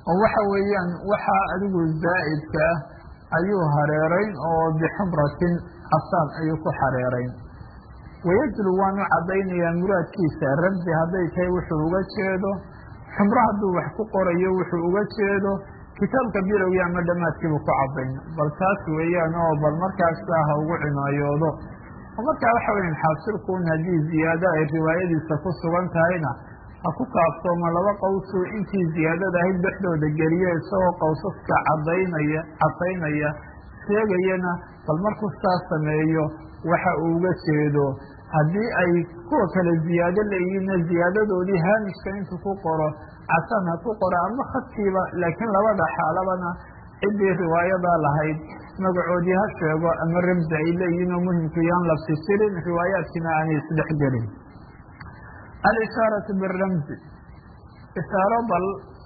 oo waxa weeyaan waxa adigu zaa'idka ayuu hareerayn oo bixumratin casaan ayuu ku hareerayn wayajlu waanu cadaynayaa muraadkiisa ramzi hadday tahay wuxuu uga jeedo xumro hadduu wax ku qorayo wuxuu uga jeedo kitaabka bilowgii ama dhammaadkiibu ku cadayn bal taas weeyaan oo bal markaasa ha ugu cinaayoodo oo markaa waxa weyan xaasilkuun haddii ziyaado ay riwaayadiisa ku sugan tahayna ha ku kaaftooma laba qawsu intii ziyaadada ahayd dhexdooda geliya isagoo qawsaska cadaynaya sheegayana bal markuu saas sameeyo waxa uu uga jeedo haddii ay kuwa kale ziyaado leeyihiinna ziyaadadoodii haamishka intuu ku qoro casaan ha ku qoro ama khadkiiba laakiin labada xaalabana ciddii riwaayadaa lahayd magacoodii ha sheego ama ramsi ay leeyihiin oo muhimku yaan la fisirin riwaayaadkiina aanay isdhex gelin alishaaratu biramsi ishaaro bal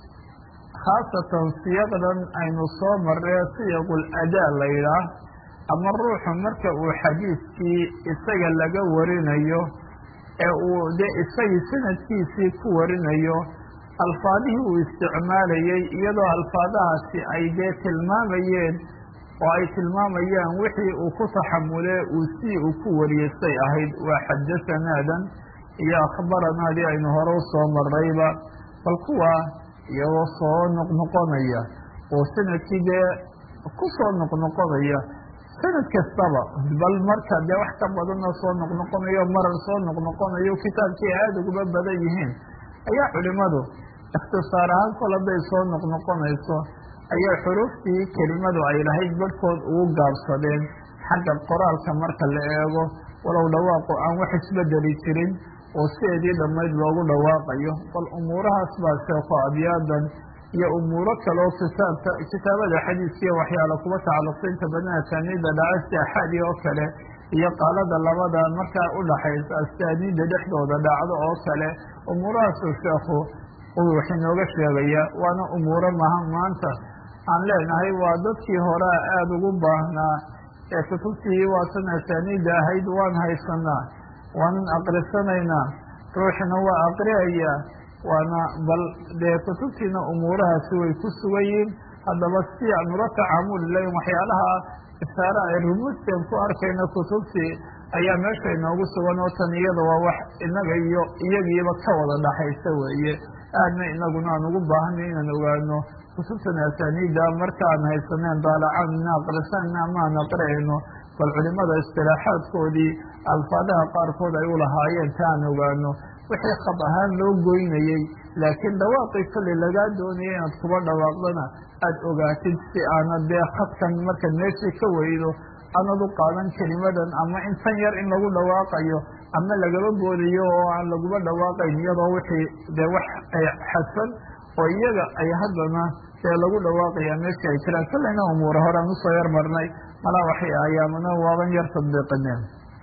khaasatan siyaqdan aynu soo marree siyaqul adaa la yidhaah ama ruuxu marka uu xadiidkii isaga laga warinayo ee uu dee isagii sanadkiisii ku warinayo alfaadihii uu isticmaalayay iyadoo alfaadahaasi ay dee tilmaamayeen oo ay tilmaamayaan wixii uu ku taxamulee uu sii uu ku wariyey say ahayd waa xadasanaadan iyo akhbaranaadii aynu hore u soo marrayba bal kuwa iyagoo soo noqnoqonaya oo sanadkii dee ku soo noqnoqonaya sanad kastaba bal marka dee wax ka badanoo soo noqnoqonayo marar soo noqnoqonayo kitaabkii aada uguba badan yihiin ayaa culimadu ikhtisaar ahaan kol hadday soo noqnoqonayso ayaa xuruuftii kelimadu ay lahayd barhkood ugu gaabsadeen xagga qoraalka marka la eego walow dhawaaqu aan wax isbedeli jirin oo sideedii dhammayd loogu dhawaaqayo bal umuurahaas baa sheeko abyaadan iyo umuuro kaleo kitaabada xadiiskiiyo waxyaala kuba tacalluqsa inta badan asaaniidda dhaca si axaadi oo kale iyo qaalada labada markaa udhaxaysa asaaniidda dhexdooda dhacdo oo kale umuurahaasuu sheekhu uu wax inooga sheegaya waana umuuro maanta aan leenahay waa dadkii horea aada ugu baahnaa ee kutubtii waatan asaaniidda ahayd waan haysanaa waanan aqrisanaynaa ruuxina waa aqriyaya waana bal dee kutubtiina umuurahaasi way ku sugan yihiin haddaba si aan ula tacaamuli lahayn waxyaalaha ishaare ay rumuusteen ku arkayna kutubtii ayaa meesha inoogu sugan oo tan iyada waa wax inaga iyo iyagiiba ka wada dhaxaysa weeye aadna inaguna aan ugu baahanay inaan ogaano kutubtan asaaniidda markaan haysaneen daalacaan ina aqrisanna amaan aqriayno bal culimada istilaaxaadkoodii alfaadaha qaarkood ay u lahaayeen ta aan ogaano wixii khad ahaan loo goynayey laakiin dhawaaqii kolley lagaa doonaya inaad kuba dhawaaqdana aada ogaatid si aanad dee khadkan markaad meeshii ka weydo aanad u qaadan kelimadan ama intan yar in lagu dhawaaqayo ama lagaba boodiyo oo aan laguba dhawaaqayn iyadoo wixii dee wax xadfan oo iyaga ay haddana dee lagu dhawaaqaya meeshii ay jiraan kolleyna umuura horean usoo yar marnay malaa waxay ayaamana waaban yar tadbiiqineen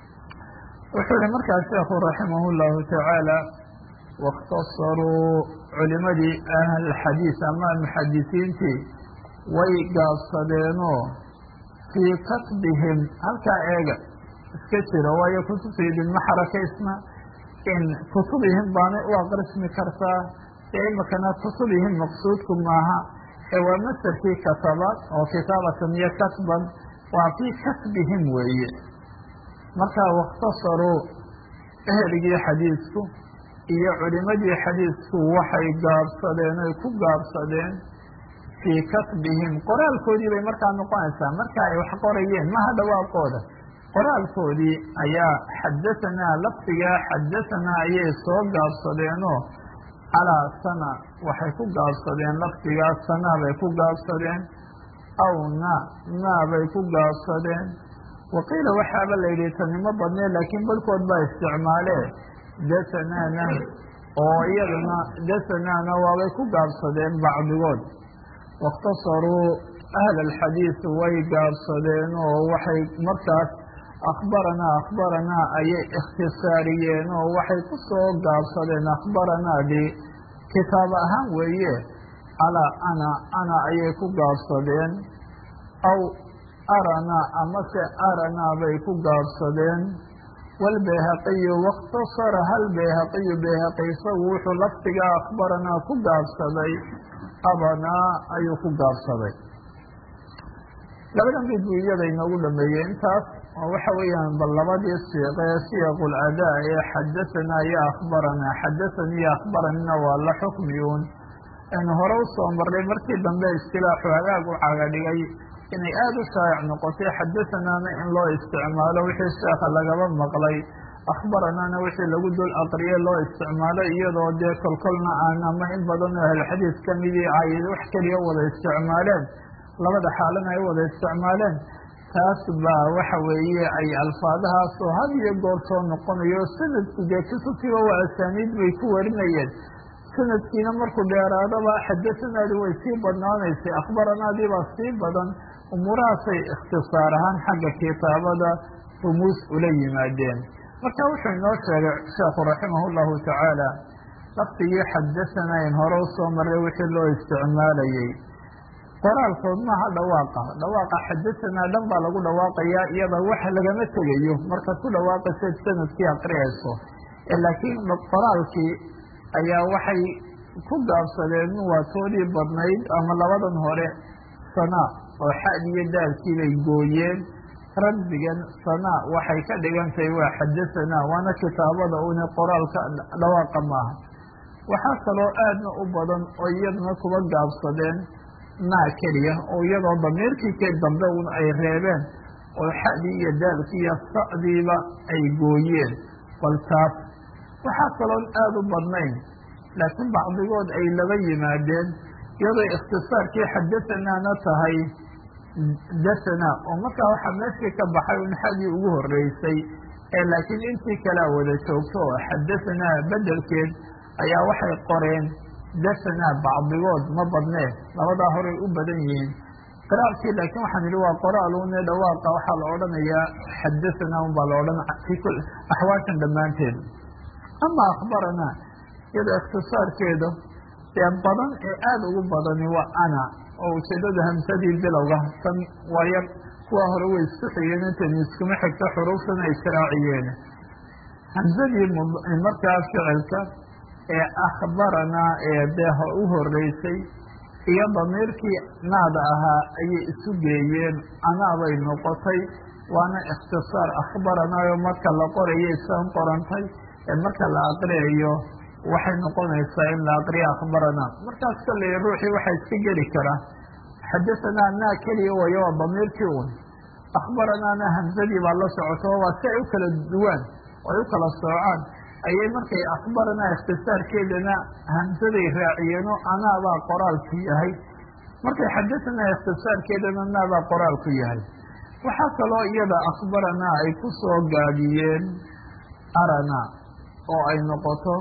wuxuu yihi markaa sheekhu raximah llahu tacaala waاkhtasaruu culimadii ahlxadiis ama muxadisiintii way gaabsadeenoo fii katbihim halkaa eega iska jiro waayo kutubta idinma xarakaysna in kutubihim baanay u aqrismi kartaa ee imakana kutubihim maqsuudku maaha ee waa masarkii kataba oo kitaabatan iyo katban waa fii katbihim weeye markaa waاkhtasaruu eheligii xadiisku iyo culimadii xadiisku waxay gaabsadeen oy ku gaabsadeen fii katbihim qoraalkoodii bay markaa noqonaysaa marka ay wax qorayeen maha dhawaaqooda qoraalkoodii ayaa xadasanaa lafdigaa xadasanaa ayay soo gaabsadeenoo calaa sana waxay ku gaabsadeen lafdigaa sanaa bay ku gaabsadeen aw naa bay ku gaabsadeen waqiila waxaaba la yidhi tanimo badnee laakiin barhkood baa isticmaalee dasanaana oo iyaduna dasanaana waabay ku gaabsadeen bacdigood waاkhtasaruu ahla alxadiis way gaabsadeen oo waxay markaas akhbaranaa ayay ikhtisaariyeen oo waxay ku soo gaabsadeen akhbaranaadii kitaab ahaan weeye calaa ana ayay ku gaabsadeen aw aranaa amase aranaa bay ku gaabsadeen wاlbayhaqiyu waاkhtasara hal bayhaqiyu bayhaqi isagu wuxuu lafdigaa akhbaranaa ku gaabsaday abanaa ayuu ku gaabsaday. labadan mid buu iyada inoogu dhameeyey intaas oo waxa weeyaan bal labadii siiqe siyaqul adaa ee xadahanaa iyo akhbaranaa, xadathanii iyo akhbaranina waa la xukmiyuun aynu hore usoo marray. markii dambe istilaaxu hagaag u caga dhigay inay aada u shaa'ic noqotay xadathanaana in loo isticmaalo wixii sheekha lagaba maqlay, akhbaranaana wixii lagu dul aqriye loo isticmaalo, iyadoo dee kolkolna aan ama in badan oo ahlulxadiis ka midii ay wax keliya wada isticmaaleen, labada xaalana ay wada isticmaaleen. taas baa waxa weeye ay alfaadahaasoo had iyo goor soo noqonayo sanadku dee kutubtiiba waa asaaniid bay ku warinayeen, sanadkiina markuu dheeraadaba xadathanaadi way sii badnaanaysay, akhbaranaadii baa sii badan. umuurahaasay ikhtisaar ahaan xagga kitaabada rumuus ula yimaadeen. marka wuxuu inoo sheegay sheekhu raximah llahu tacaala laftigii xadahanaa in hore usoo maray wixii loo isticmaalayey. qoraalkood maaha dhawaaqa xadahanaa dhan baa lagu dhawaaqayaa, iyada wax lagama tegayo markaad ku dhawaaqaysayd sanadkii aqriyayso. laakiin qoraalkii ayaa waxay ku gaabsadeen waatoodii badnayd ama labadan hore sanaa oo xad iyo daalkii bay gooyeen. rabbigan sanaa waxay ka dhigantahay waa xadahanaa, waana kitaabada une qoraalka dhawaaqa maaha. waxaa kaloo aadna u badan oo iyaduna kuba gaabsadeen naa keliya oo iyadoo damiirkii ka dambe un ay reebeen oo xadii iyo daalkii iyo sa'diiba ay gooyeen. bal taas waxaa kaloon aada u badnayn, laakiin bacdigood ay laba yimaadeen iyadoo ikhtisaarkii xadathanaana tahay dahanaa, oo markaa waxaa meeshii ka baxay un xadii ugu horeysay, laakiin intii kalea wada joogto oo xadahanaa bedelkeed ayaa waxay qoreen dahanaa. bacdigood ma badnee, labadaa horay u badan yihiin. qiraalkii laakiin waxaan idhi waa qoraalune dhawaaqa waxaa la odhanayaa xadahanaa un baa la odhan axwaashan dhammaanteed. ama akhbaranaa iyada ikhtisaarkeeda dee badan ee aada ugu badani waa ana, oo ujeedada hamsadii bilowga tan waa yar, kuwa hore way isku xigeen intaynu iskuma xigto xuruuftana ay israaciyeen. hamsadii markaa ficilka ee akhbaranaa ee dee u horeysay iyo damiirkii naada ahaa ayay isu geeyeen, anaabay noqotay. waana ikhtisaar akhbaranaayo marka la qorayo isaan qorantay, marka la aqriyayo waxay noqonaysaa in la aqriyo akhbaranaa. markaas kalley ruuxii waxaa iska geli karaa xadahanaa naa keliya wayo waa damiirkii un, akhbaranaana hamsadii baa la socoto. waa si ay u kala duwaan oo ay u kala soocaan ayay markay akhbaranaa ikhtisaarkeedana hamsaday raaciyeenoo anaabaa qoraalku yahay, markay xadahanaa ikhtisaarkeedana naabaa qoraalku yahay. waxaa kaloo iyada akhbaranaa ay ku soo gaabiyeen aranaa oo ay noqoto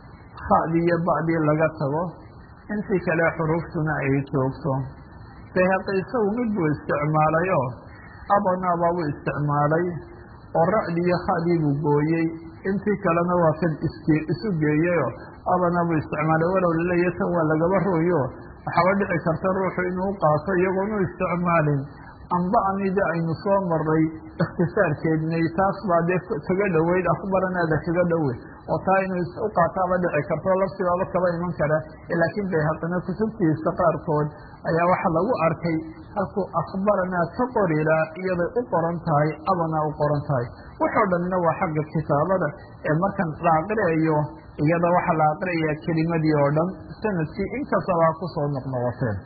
khadii iyo ba'dii laga tago, intii kale xuruuftuna ay joogto. bayhaqi isagu mid buu isticmaalayo abanaa baabuu isticmaalay oo ra'dii iyo khadii buu gooyey, intii kalena waa kan isu geeyeyo abanaa buu isticmaalay. walow laleeya tan waa lagaba rooyo waxaaba dhici karta ruuxu inuu qaato iyagoonu isticmaalin anba'nida aynu soo maray ikhtisaarkeednay, taas baa dee kaga dhoweyd akhbaranaada kaga dhowe oo taa inuu u qaataaba dhici karto lafsibaaba kaba iman kara. laakiin bayhaqina kutubtiisa qaarkood ayaa waxa lagu arkay halkuu akhbaranaa ka qorilaa iyaday u qoran tahay abanaa u qoran tahay. waxoo dhanna waa xagga kitaabada ee markan la aqriyayo iyada waxaa la aqriyayaa kelimadii oo dhan sanadkii inkastabaa kusoo noqnoqoteen.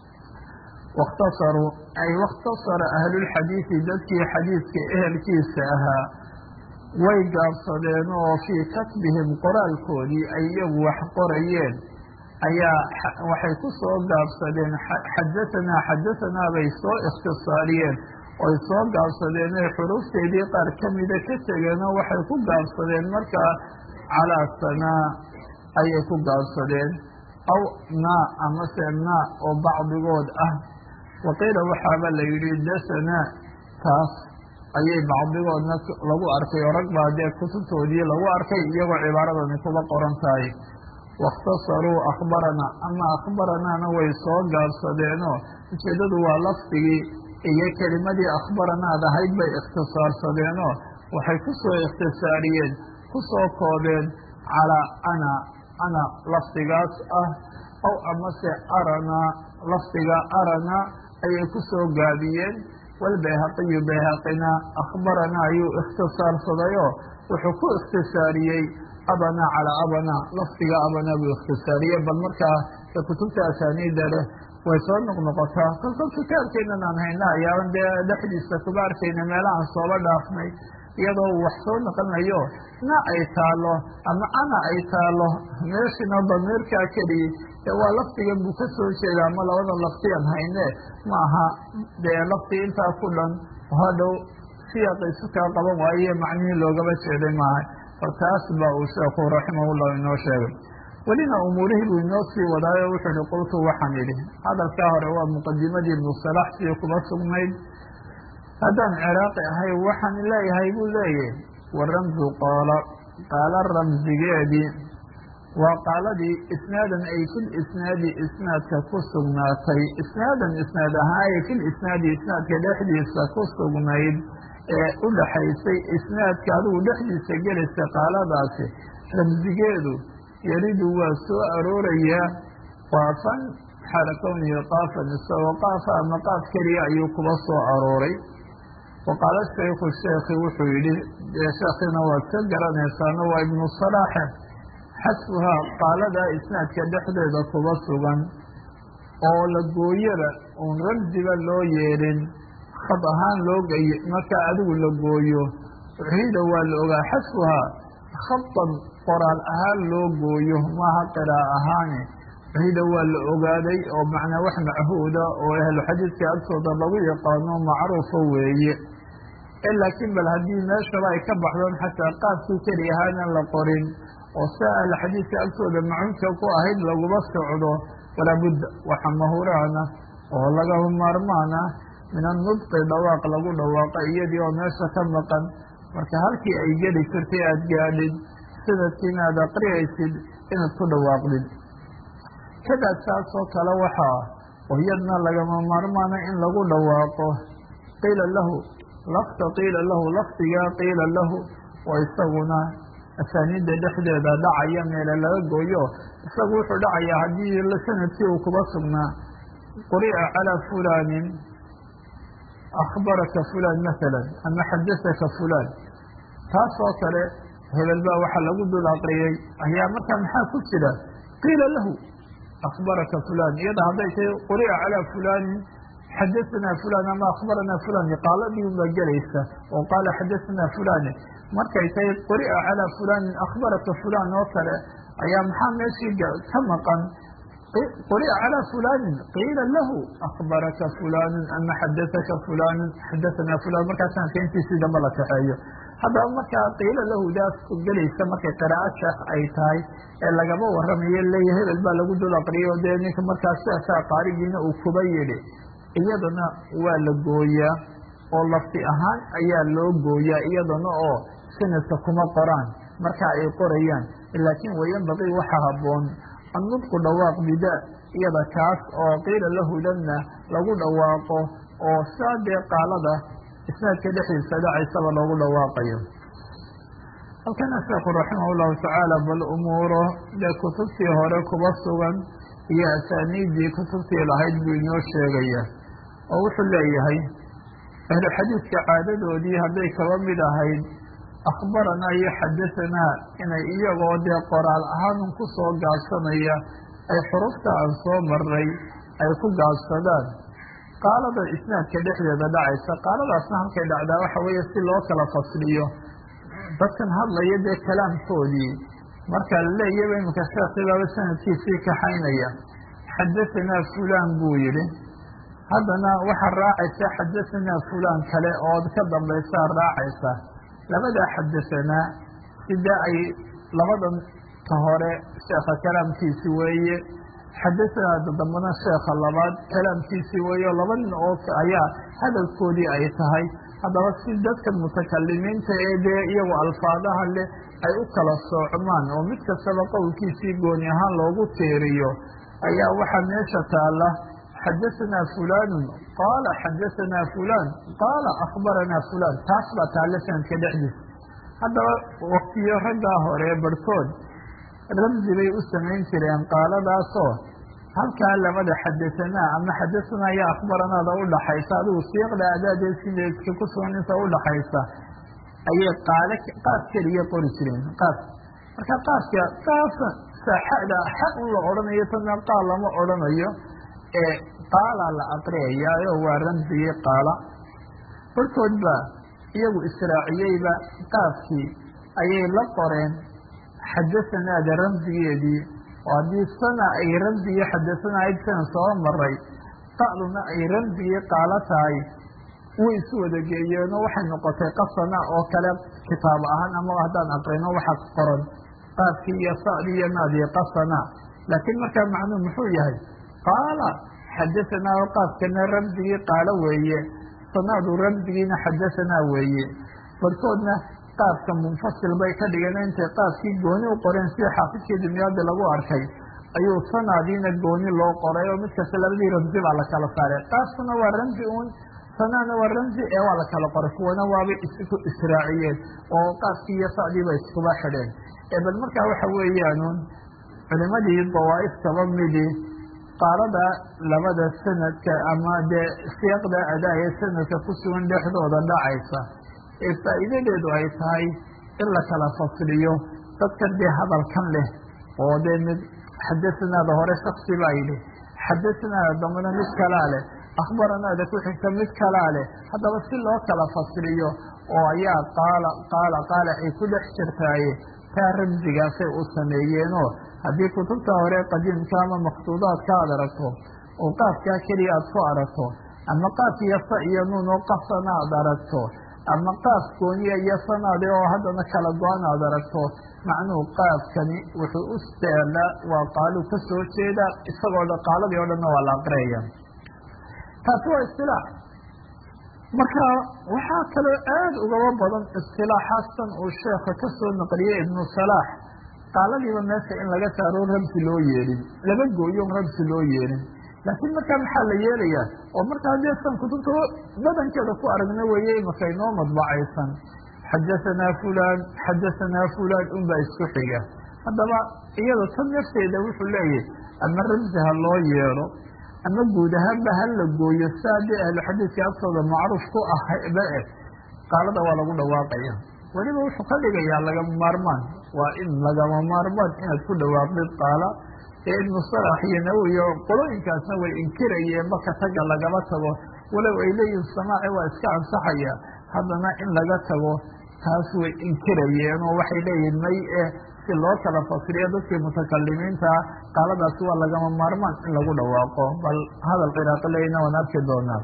wakhtasaruu ay wakhtasara ahlulxadiidi dadkii xadiidka ehelkiisa ahaa way gaabsadeen oo fii katbihim qoraalkoodii ay iyagu wax qorayeen ayaa waxay ku soo gaabsadeen xadahanaa bay soo ikhtisaariyeen oy soo gaabsadeen oy xuruufteedii qaar ka mida ka tegeenoo waxay ku gaabsadeen markaa calaa sanaa ayay ku gaabsadeen, aw naa amase naa oo bacdigood ah. waqiila waxaaba la yidhi dahanaa, taas ayay bacdigoodna lagu arkay oo rag baa dee kutubtoodii lagu arkay iyagoo cibaaradani kuba qoran tahay. wakhtasaruu akhbaranaa, ama akhbaranaana way soo gaabsadeenoo ujeedadu waa lafdigii iyo kelimadii akhbaranaad ahayd bay ikhtisaarsadeenoo waxay ku soo ikhtisaariyeen ku soo koobeen calaa ana lafdigaas ah aw amase arana lafdiga arana ayay ku soo gaabiyeen walbayhaqiyu bayhaqina akhbarana ayuu ikhtisaarsadayoo wuxuu ku ikhtisaariyey abana calaa abana lafdiga abana buu ikhtisaariyey bal markaa ka kutubta asaaniida leh way soo noqnoqotaa kolkol kitaabkeenan aan hayna ayaaban dee dhexdiisa kuba arkayna meelahaan sooba dhaafnay iyadoo wax soo noqonayo na ay taalo ama ana ay taalo meeshina damiirkaa keliyey dee waa lafdigan buu ka soo jeeda ama labada laftiyan hayne ma aha dee lafti intaa ku dhan hadhow siyaaqaysu kaa qaban waaye macnihii loogaba jeeday maaha bal taas baa uu sheekhu raximahullah inoo sheegay welina umuurihii buu inoo sii wadaayo wuxuu ihi qultu waxaan idhi hadalkaa hore waa muqadimadii ibnu salax sii kuma sugnayd haddaan ciraaqi ahay waxaan leeyahay buu leeyahy waramzu qaala ramsigeedii waa qaaladii isnaadan ay fil isnaadi isnaadka ku sugnaatay isnaadan isnaad ahaaye fil isnaadi isnaadka dhexdiisa ku sugnayd ee u dhaxaysay isnaadka adigu dhexdiisa gelaysa qaaladaasi ramsigeedu yaridu waa soo aroorayaa qaafan xaala kownihi qaafan isagoo qaafa ama qaaf keliya ayuu kuba soo arooray waqaala shaykhu sheekhi wuxuu yidhi sheekhina waad ka garanaysaano waa ibnu salaaxe xasbuhaa qaaladaa isnaadka dhexdeeda kuba sugan oo la gooyada uun ramsiba loo yeelin khad ahaan loo geye markaa adigu la gooyo ciida waa la ogaa xasbuhaa khadan qoraal ahaan loo gooyo maaha qiraa ahaane ciida waa la ogaaday oo macnaa wax machuuda oo ahlu xadiidka agtooda lagu yaqaano macruufa weeye laakiin bal haddii meeshaba ay ka baxdoon xataa qaafkii keli ahaanan la qorin oo sia ahlu xadiidka agtooda macunka ku ahayd laguma socdo walaa budda waxa mahuraana oo lagama maarmaana min annudqi dhawaaq lagu dhawaaqa iyadii oo meesha ka maqan marka halkii ay geli jirtay aada gaadhid sanadkiina aad aqriyaysid inaad ku dhawaaqdid kadaa saasoo kale waxaa oo iyadna lagama maarmaana in lagu dhawaaqo qiila lahu lafta qiila lahu lafdigaa qiila lahu oo isaguna asaaniidda dhexdeeda dhacaya meele laga gooyo isagu wuxuu dhacayaa haddii sanadkii uu kuba sugnaa quri'a calaa fulaanin akhbaraka fulaan masalan ama xadasaka fulaan taas oo kale hebel baa waxaa lagu dul aqriyey ayaa markaa maxaa ku jira qiila lahu akhbaraka fulaan iyada hadday tahay quri'a calaa fulaanin xadasanaa fulaan ama akhbaranaa fulaan qaaladii unbaa gelaysa oo qaala xadasanaa fulaane markay tahay quri'a calaa fulaanin akhbaraka fulaan oo kale ayaa maxaa meeshii ka maqan quri'a calaa fulaanin qiila lahu akhbaraka fulaanun ama xadasaka fulaanun xadasanaa fulaan markaa sanadka intiisii damba la kaxeeyo haddaba markaa qiila lahu daas gelaysa markay qiraa'o sheekh ay tahay ee lagama warramayo leeya hebel baa lagu dul aqriyay oo dee ninka markaa siaasaa qaarigiina uu kuba yidhi iyadana waa la gooyaa oo lafti ahaan ayaa loo gooyaa iyadana oo sanadka kuma qoraan marka ay qorayaan laakiin wayanbaqii waxa habboon annudqu dhawaaq bida iyada kaas oo qiila lahudanna lagu dhawaaqo oo saa dee qaalada isnaadka dhexdiisa dhacaysaba loogu dhawaaqayo halkana sheekhu raximah llahu tacaala bal umuuro dee kutubtii hore kuba sugan iyo asaaniiddii kutubtii lahayd buu inoo sheegaya oo wuxuu leeyahay ahlu xadiidka caadadoodii hadday kaba mid ahayd akhbaranaa iyo xadasanaa inay iyagoo dee qoraal ahaanun ku soo gaabsanaya ay xurufta aan soo maray ay ku gaabsadaan qaalada isnaadka dhexdeeda dhacaysa qaaladaasna halkay dhacdaa waxa weeye si loo kala fasliyo dadkan hadlaya dee kalaamkoodii marka la leeyaba iminka sheekhibaaba sanadkiisii kaxaynaya xadasanaa fulaan buu yidhi haddana waxaa raacaysa xadasanaa fulaan kale oo ka dambaysaa raacaysa labadaa xadasanaa sidaa ay labadan ka hore sheekha kalaamkiisi weeye xadasanaa dambana sheekha labaad kalaamkiisi weeye oo laba nin oo ayaa hadalkoodii ay tahay haddaba si dadka mutakalimiinta ee dee iyagu alfaadaha leh ay u kala soocmaan oo mid kastaba qowlkiisii gooni ahaan loogu teeriyo ayaa waxaa meesha taala xadasanaa fulaanun qaala xadasanaa fulaan qaala akhbaranaa fulaan taas baa taalla sanadka dhexdiisa haddaba waktiyo raggaa hore barhkood ramsi bay u samayn jireen qaaladaasoo halkaa labada xadasanaa ama xadasanaa iyo akhbaranaada udhaxaysa adigu siiqda adaadee sideedka ku sugan inta udhaxaysa ayay qaaf keliya qori jireen qaaf marka qaafka qaafka saaxada xaq un la odhanayo tana qaal lama odhanayo ee qaala la aqriyayaayo waa ramsigii qaala barkood ba iyagu israaciyeyba qaafkii ayay la qoreen xadasanaada ramsigeedii oo haddii sana ay ramsigii xadasana ayd san soo maray qa'duna ay ramsigii qaalo tahay way isu wada geeyeenoo waxay noqotay qasana oo kale kitaab ahaan ama haddaan aqrino waxaa qoran qaafkii iyo sa'dii iyo naadii qasana laakiin markaa macnuu muxuu yahay qaala xadasanaa oo qaafkana ramsigii qaalo weeye sanaadu ramsigiina xadasanaa weeye barkoodna qaafka munfasil bay ka dhigeen intay qaafkii gooni u qoreen sida xaafidkii dumyaada lagu arkay ayuu sanaadiina gooni loo qoray oo mid kasta labadii ramsi baa la kala saaray qaafkuna waa ramsi uun sanaana waa ramsi ee waa la kala qoray kuwana waabay isku israaciyeen oo qaafkii iyo sa'dii bay iskuba xidheen bal markaa waxa weeyaanuun culimadii dawaa'iftaba midii qaalada labada sanadka ama dee siyaaqda adaa ee sanadka ku sugan dhexdooda dhacaysa ee faa'iidadeedu ay tahay in la kala fasliyo dadkan dee hadalkan leh oo dee mid xadasanaada hore shaksi baa yidhi xadasanaada dambana mid kalaa leh akhbaranaada ku xigta mid kalaa leh haddaba si loo kala fasliyo oo ayaa qaala ay ku dhex jirtaaye taa ramsigaasay u sameeyeenoo haddii kutubta hore qadiimka ama maktuudaadka aad aragto oo qaafkaa keliya aad ku aragto ama qaaf iyo sa iyo nuun oo qasana aad aragto ama qaaf gooniya iyo sanaade oo haddana kala go-an aad aragto macnuhu qaafkani wuxuu u staalaa waa qaalu ka soo jeeda isagoo dhan qaaladii oo dhanna waa la aqriyaya taasi waa istilaax marka waxaa kaloo aad ugaba badan istilaaxaastan uu sheekha ka soo naqliyey ibnu salaax qaaladiiba meesha in laga saaro ramsi loo yeelin laba gooyo ramsi loo yeelin laakiin markaa maxaa la yeelayaa oo markaa dee san kutubta badankeeda ku aragna weeye imaka inoo madbacaysan xadasanaa fulaan unbaa isku xiga haddaba iyada tan nafteeda wuxuu leeyahay ama ramsi ha loo yeelo ama guud ahaanba ha la gooyo saa dee ahluxadiidka agtooda macruuf ku ahba qaalada waa lagu dhawaaqaya weliba wuxuu ka dhigayaa lagama maarmaan waa in lagama maarmaan inaad ku dhawaaqdid qaala ee ibnu salax iyo nawowi oo qolooyinkaasna way inkirayeen marka taga lagaba tago walow ay leeyihin samaaci waa iska ansaxaya haddana in laga tago taas way inkirayeen oo waxay leeyihin may si loo kala fasriyo dadkii mutakalimiintaa qaaladaasi waa lagama maarmaan in lagu dhawaaqo bal hadal ciraaqi leyna waan arki doonaa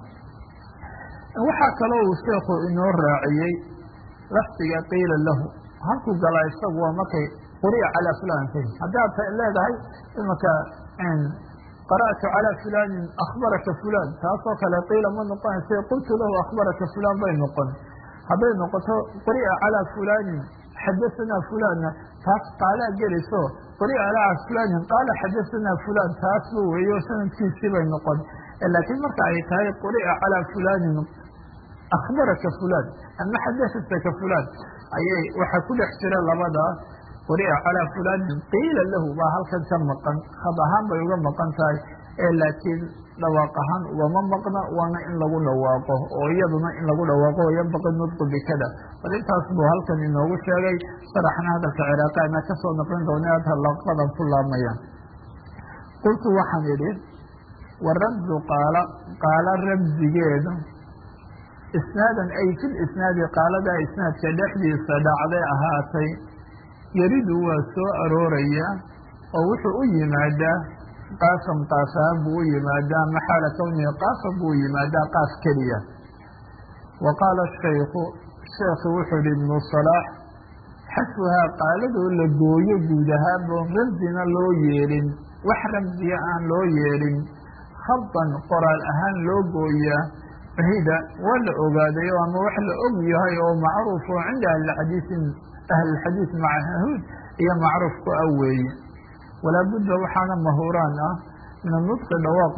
waxaa kaloo uu sheekhu inoo raaciyey lafdiga qiila lahu halkuu galaa isagu waa markay quri'a calaa fulaantayn haddaad leedahay imaka qara'tu calaa fulaanin akhbaraka fulaan taasoo kale qiila ma noqonaysa qultu lahu akhbaraka fulaan bay noqon hadday noqoto quri'a calaa fulaanin xadasanaa fulaanna taas qaalaa geliso quri'a calaa fulaanin qaala xadasanaa fulaan taasba weeyo sanadkiisii bay noqon laakiin marka ay tahay quri'a calaa fulaanin akhbaraka fulaan ama xadahataka fulaan ayay waxaa ku dhex jira labada quri'a calaa fulaanin qiila lahu baa halkan ka maqan had ahaan bay uga maqan tahay laakiin dhawaaq ahaan ugama maqna waana in lagu dhawaaqo oo iyaduna in lagu dhawaaqo oo yanbaqi nudqu bikada bal intaas buu halkan inoogu sheegay sharaxna hadalka ciraaqi ana ka soo naqlin doona ad halaqadan ku laamayaan qultu waxaan idhi waramzu qaala ramsigeedu isnaadan ay fil isnaadi qaaladaa isnaadka dhexdiisa dhacday ahaatay yaridu waa soo arooraya oo wuxuu u yimaadaa qaasam qaasahaan buu u yimaadaa maxaala kawnihi qaasam buu yimaadaa qaas keliya wa qaala shaykhu sheekhu wuxuu yihi ibnu salaax xasbuhaa qaaladoo la gooyo guud ahaanba ramsina loo yeelin wax ramsiya aan loo yeelin khadan qoraal ahaan loo gooyaa fahida waa la ogaadayo ama wax la og yahay oo macruuf oo cinda ahlilxadiid macahuud iyo macruuf ku ah weeye walaa budda waxaana mahuuraan ah min anudqi dhawaaq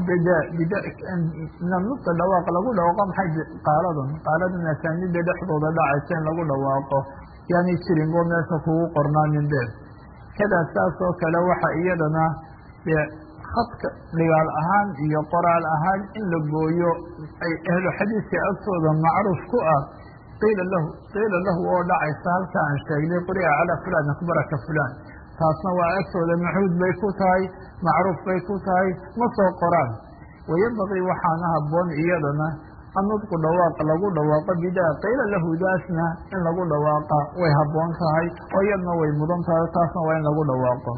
min anudqi dhawaaq lagu dhawaaqo maxay qaaladan asaanida dhexdooda dhacaysa in lagu dhawaaqo yaani jirin oo meesha kugu qornaanin dheer kadaa saas oo kale waxa iyadana khadka dhigaal ahaan iyo qoraal ahaan in la gooyo ay ahlu xadiidka agtooda macruuf ku ah qiila lahu oo dhacaysa halka aan sheegnay quri'a calaa fulaan akbaraka fulaan taasna waa agtooda maxuud bay ku tahay macruuf bay ku tahay ma soo qoraan wayanbagii waxaana habboon iyadana annudqu dhawaaq lagu dhawaaqo bidaa qiila lahu daasna in lagu dhawaaqa way habboon tahay oo iyadna way mudan tahay taasna waa in lagu dhawaaqo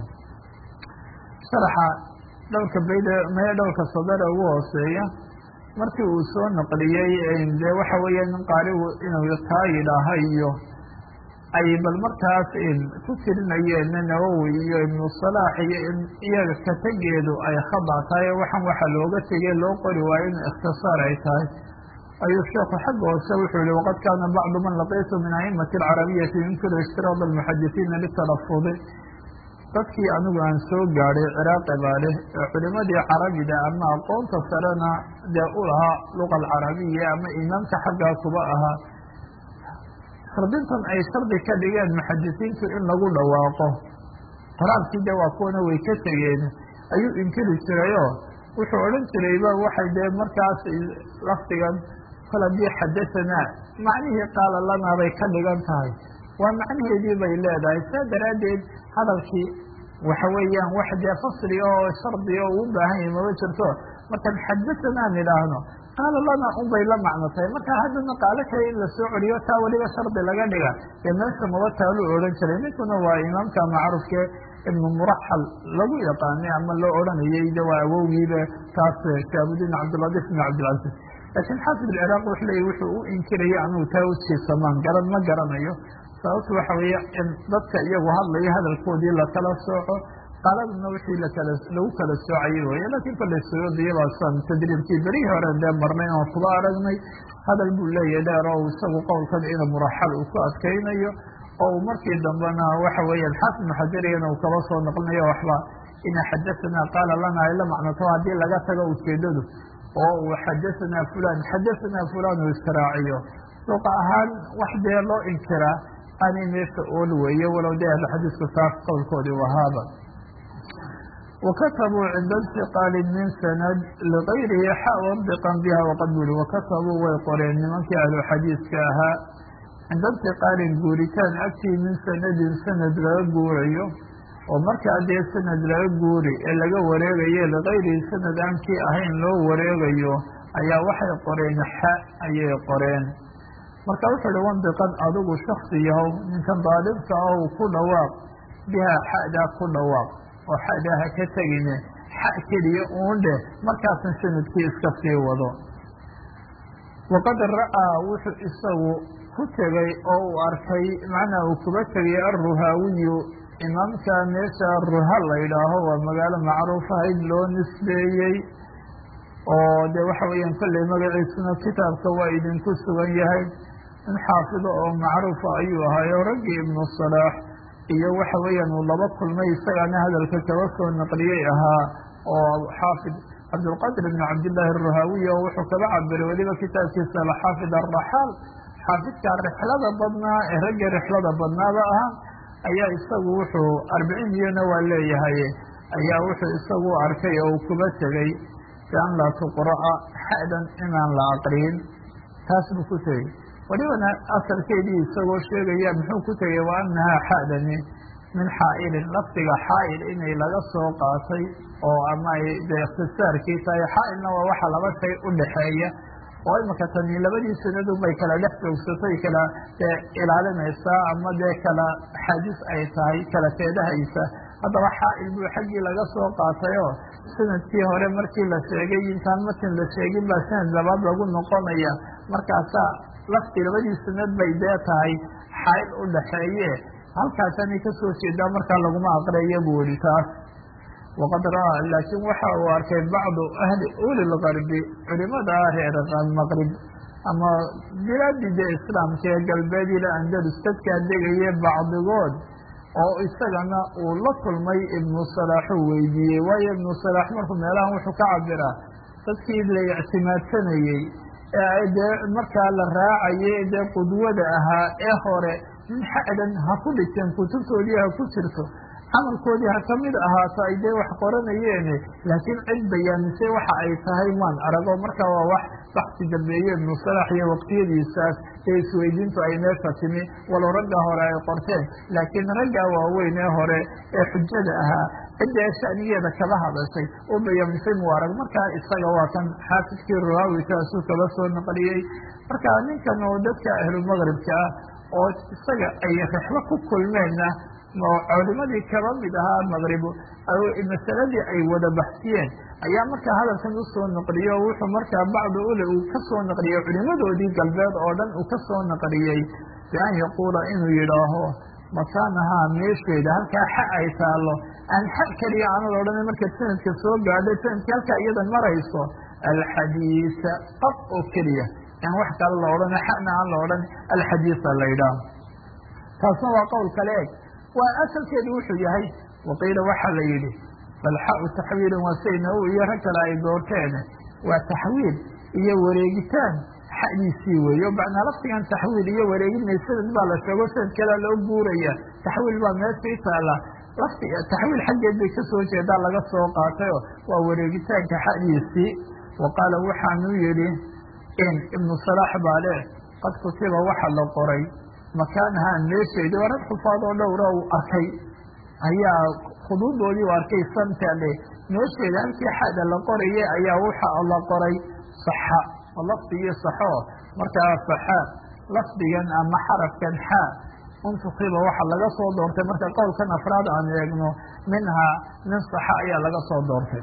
sharaxa dhowrka bayda maya dhowrka sadare ugu hooseeya markii uu soo naqliyey dee waxa weeya nin qaarigu inuu taa yidhaaha iyo ay bal markaas ku tirinayeen nawowi iyo ibnu salaax iyo in iyaga ka tegeedu ay khada tahay waxaan waxa looga tegey loo qori waayo in ikhtisaar ay tahay ayuu sheekhu xagga hoose wuxuu yihi waqad kaana bacdu man laqiitu min aimati alcarabiyati yunkiru ishtiraad almuxadisiina litalafudi dadkii anigu aan soo gaadhay ciraaqi baa leh ee culimadii carabida ama aqoonta sarena dee u lahaa luqa alcarabiya ama imaamka xaggaa kuba ahaa shardintan ay shardi ka dhigeen muxadisiintu in lagu dhawaaqo qoraalkii de waa kuwana way ka tegeen ayuu inkiri jirayoo wuxuu odhan jirayba waxay dee markaas lafdigan kol haddii xadahanaa macnihii qaala lanaa bay ka dhigan tahay waa macnaheedii bay leedahay saa daraaddeed hadalkii waxa weeyaan wax dee fasli oo shardi oo uu baahan yahay maba jirto markaan xadahanaa nidhaahno qaala lanaa un bay la macno tahay marka haddana qaalo kale in lasoo celiyo taa weliba shardi laga dhiga dee meesha maba taaluu odhan jiray ninkuna waa imaamka macruufke ibnu muraxal lagu yaqaanay ama loo odhanayay de waa awowgiiba taas shaabudiin cabdiladiif ibn cabdilcaziz laakiin xaafid alciraaq wuxuu leeyay wuxuu u inkiraya anugu taa ujiisamaan ma garanayo sababtu waxa weeye in dadka iyagu hadlayo hadalkoodii lakala sooco qaaladuna wixii lagu kala soocayay weye laakiin kollay suyuudiyabaasan tadriibkii berihii hore dee marnay oon kuba aragnay hadal buu leeyahay dheer oo isagu qowlkan ina muraxal uu ku adkaynayo oo uu markii dambena waxa weeye xaafid muxajariyana uu kaba soo noqlinayo waxba ina xadahanaa qaala lana ay la macnoto haddii laga tago ujeedadu oo uu xadahanaa fulan uu israaciyo luqa ahaan wax dee loo inkiraa aanay meesha ool weeye walow dee ahlu xadiisku taas qowlkoodii u ahaaba wakatabuu cinda intiqaali min sanad ligayrihi xawandiqan biha waqad buli wakatabuu way qoreen nimankii ahlu xadiiska ahaa cinda intiqaalin guuritaan agtii min sanadin sanad laga guurayo oo markaa dee sanad laga guuri ee laga wareegayo ligayrihi sanad aan kii ahayn loo wareegayo ayaa waxay qoreen xa ayay qoreen marka wuxuu uhi wandiqan adigu shaksi yahow ninkan daalibka ah ku dhawaaq bihaa xadaa ku dhawaaq oo xadaa ha ka tegine xa keliya uun dheh markaasan sanadkii iska sii wado waqad ra'aa wuxuu isagu ku tegay oo uu arkay macnaa uu kuba tegay alruhaawiyu imaamka meesha ruha la yidhaaho waa magaalo macruuf ahayd loo nisbeeyey oo dee waxa weeyaan kolley magaciisuna kitaabka waa idinku sugan yahay in xaafido oo macruufa ayuu ahaayo raggii ibnu salaax iyo waxa weeyaan uu laba kulmay isagaana hadalka kaba soo naqliyey ahaa oo xaafid cabdulqadir ibn cabdillaahi aruhaawiy oo wuxuu kaba cabiray weliba kitaabkiisa alxaafid alraxaal xaafidka rixlada badnaa ee raggii rixlada badnaaba ahaa ayaa isagu wuxuu arbiciiniyana waa leeyahay ayaa wuxuu isagu arkay oo uu kuba tegey bian laa tuqra'a xa'dan inaan la aqriyin taas buu ku tegey welibana asalkeedii isagoo sheegaya muxuu ku tegey wa annahaa xa'dani min xaa'ilin lafdiga xaa'il inay laga soo qaatay oo ama ay dee ikhtisaarkii tahay xaa'ilna waa waxa laba shay u dhaxeeya oo imaka tani labadii sanadu bay kala dhex joogsatay kala dee ilaalinaysaa ama dee kala xaadis ay tahay kala teedahaysa haddaba xaa'il buu xaggii laga soo qaatayoo sanadkii hore markii la sheegay intaan markin la sheegin baa sanad labaad lagu noqonaya markaasaa laftii labadii sanad bay dee tahay xaa'il u dhaxeeye halkaasanay kasoo jeedaa markaa laguma aqriya buu yihi taas waqad ra'aa laakiin waxa uu arkay bacdu ahli uli lgarbi culimada reer maqrib ama bilaadii dee islaamka ee galbeed ila andalus dadkaa degaye bacdigood oo isagana uu la kulmay ibnu salaaxuu weydiiyey waayo ibnu salaax markuu meelahan wuxuu ka cabiraa dadkii la ictimaadsanayey ee dee markaa la raacayay dee qudwada ahaa ee hore min xa'dan ha ku dhigteen kutubtoodii ha ku jirto camalkoodii ha kamid ahaato ay dee wax qoranayeene laakiin cid bayaamisay waxa ay tahay maan arago marka waa wax baxsi dambeeye ibnu salax iyo waqtiyadiisaas ee isweydiintu ay meesha timi walow ragga hore ay qorteen laakiin raggaa waaweyn ee hore ee xujada ahaa cidda ee shanigeeda kaba hadashay oo bayaamisay muu arag markaa isaga waa kan xaafidkii rawaawi taasuu kaba soo naqliyey marka ninkan oo dadka ahlulmaqribka ah oo isaga ay rixlo ku kulmeenna culimadii kaba mid ahaa maqribu masaladii ay wada baxsiyeen ayaa markaa hadalkan usoo naqliyey oo wuxuu markaa bacdu ule uu kasoo naqliyey culimadoodii galbeed oo dhan uu kasoo naqliyey bian yaquula inuu yidhaaho makaanahaa meesheeda halkaa xa ay taalo aan xa keliya aanad odhan markaad sanadka soo gaadhay sanadka halkaa iyada marayso alxadiisa qab oo keliya aan wax kale la odhan xana aan la odhan alxadiisa la yidhaaho taasna waa qowl kale eg waa asalkeedu wuxuu yahay waqiila waxaa la yidhi falxau taxwiilun waa sayna iyo rag kale ay doorteen waa taxwiil iyo wareegitaan xadiisii weeyo macnaa laftigan taxwiil iyo wareegina sanad baa la sheego sanad kalea loo guuraya taxwiil baa meeshii taala laftiga taxwiil xaggeed bay kasoo jeedaa laga soo qaatayo waa wareegitaanka xadiisii wa qaala waxaanu yidhi in ibnu salaax baa le qad kutiba waxa la qoray makaanaha meesheedi waa rag xufaad oo dhowra uu arkay ayaa khuduudoodii u arkay santale meesheeda halkii xada la qoraye ayaa waxa la qoray saxa oo lafdigii saxo markaa saxa lafdigan ama xarafkan xa untukiba waxa laga soo doortay marka qowlkan afraad aan eegno minhaa min saxa ayaa laga soo doortay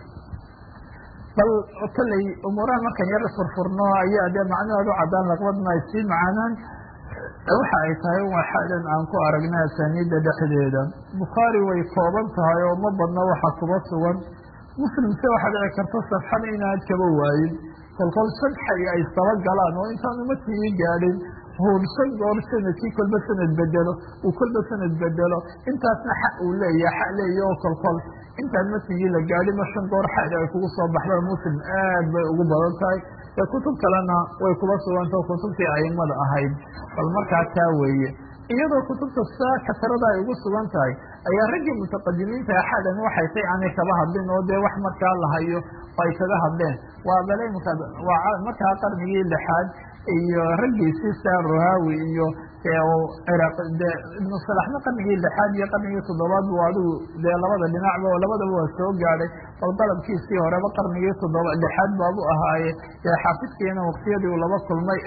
bal kaley umuuraha markan yar furfurno ayaa dee macnaheedu cadaan laqbadna ay sii macaanaan waxa ay tahay waa xadan aan ku aragna asaniida dhexdeeda bukhaari way kooban tahay oo ma badno waxa kuba sugan muslimse waxaa dhici karta safxada inaad kaba waayin kolkol sadxa ay isdaba galaan oo intaan umatigii gaadhin huursan goor sanadkii kolba sanad bedelo uu kolba sanad bedelo intaasna xa uu leeyahay xa leeya oo kolkol intaan matigii la gaadhin ma shan goor xada ay kugu soo baxda muslim aad bay ugu badan tahay ee kutub kalena way kuba sugantao kutubtii aimada ahayd bal markaa taa weeye iyadoo kutubta saa kasarada ay ugu sugan tahay ayaa raggii mutaqadimiinta axadan waxay tay aanay kaba hadlin oo dee wax markaa la hayo oo ay kaga hadleen waa bale waa markaa qarnigii lixaad iyo raggiisii saa ruhaawi iyo ciraaq de ibnu salaxna qarnigii lixaad iyo qarnigii toddobaad bu adigu dee labada dhinacba oo labadaba waa soo gaadhay bal dalabkiisii horeba qarnigii lixaad baabu ahaaye dee xaafidkiina waktiyadii uu laba kulmay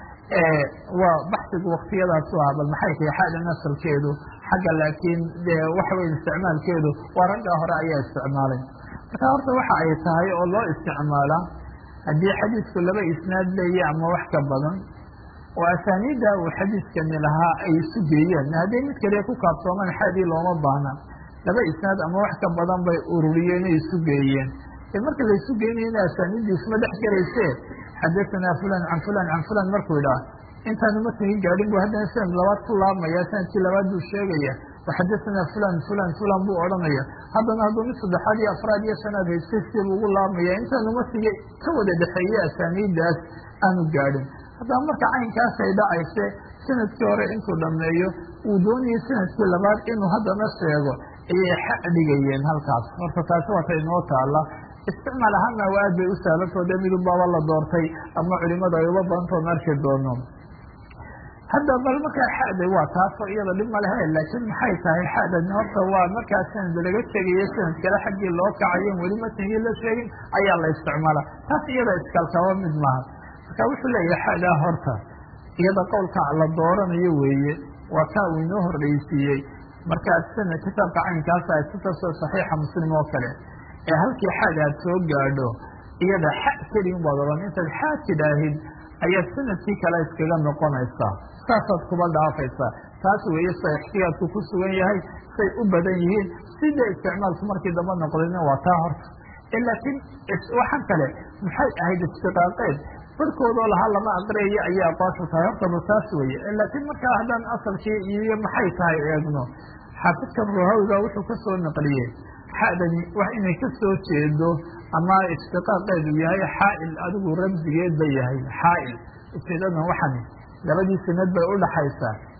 waa baxsigu waktiyadaasu aha bal maxay tahay xadan asalkeedu xagga laakiin dee waxaweyn isticmaalkeedu waa raggaa hore ayaa isticmaalay marka horta waxa ay tahay oo loo isticmaalaa haddii xadiidku laba isnaad leeya ama wax ka badan oo asaaniidda uu xadiidkani lahaa ay isu geeyeen hadday mid kaliya ku kaabsoomaan xadii looma baahna laba isnaad ama wax ka badan bay ururiyeen ay isu geeyeen marka la isu geynayana asaaniiddi isma dhex garayse xadaثanaa fulan can fulan can fulan markuu idhaah intaanu matnigii gaadhin bu haddana sanad labaad ku laabmaya sanadkii labaad buu sheegaya waxadaثanaa fulan fulan fulan buu odhanaya haddana hadduu mid saddexaad iyo afraad iyo shanaad haystay si buu ugu laabmaya intaanu matnigi ka wada dhexeeye asaaniiddaas aanu gaadhin haddaba marka caynkaas ay dhacayse sanadkii hore intuu dhameeyo uu doonayay sanadkii labaad inuu haddana sheego ayay xa dhigayeen halkaas horta taasi waata inoo taala isticmaal ahaana waa aad bay u sahlanto dee midunbaaba la doortay ama culimadu ay uba badantoon arki doono hadda bal markaa xada waa taasoo iyada dhib ma lehe laakiin maxay tahay xadan horta waa markaa sanad laga tegayo sanad kale xaggii loo kacayo weli matnigii la sheegin ayaa la isticmaala taas iyada iskalkaba mid maaha marka wuxuu leeyahay xadaa horta iyada qowlka la dooranayo weeye waa kaa uu inoo horreysiiyey markaad sanad kitaabka caynkaasa ay ku tasoo saxiixa muslim oo kale ee halkii xaad aad soo gaadho iyada xa kelin baad odhan intaad xaa tidhaahid ayaad sanadkii kale iskaga noqonaysaa saasaad kuba dhaafaysaa taas weeye sa ixtiyaadku ku sugan yahay say u badan yihiin sida isticmaalku markii damba noqdayna waa taa horta laakiin waxaan kale maxay ahayd istiqaaqeed barkoodoo lahaa lama aqriyayo ayaa aqoonsha tahay hortaba taas weeye laakiin markaa haddaan asalkii iyo maxay tahay eegno xaafidkan ruhawiga wuxuu ka soo naqliyey xadani wax inay ka soo jeedo ama istiqaaqeedu yahay xaail adigu ramsigeed ba yahay xaail ujeedadan waxani labadii sanad bay udhaxaysaa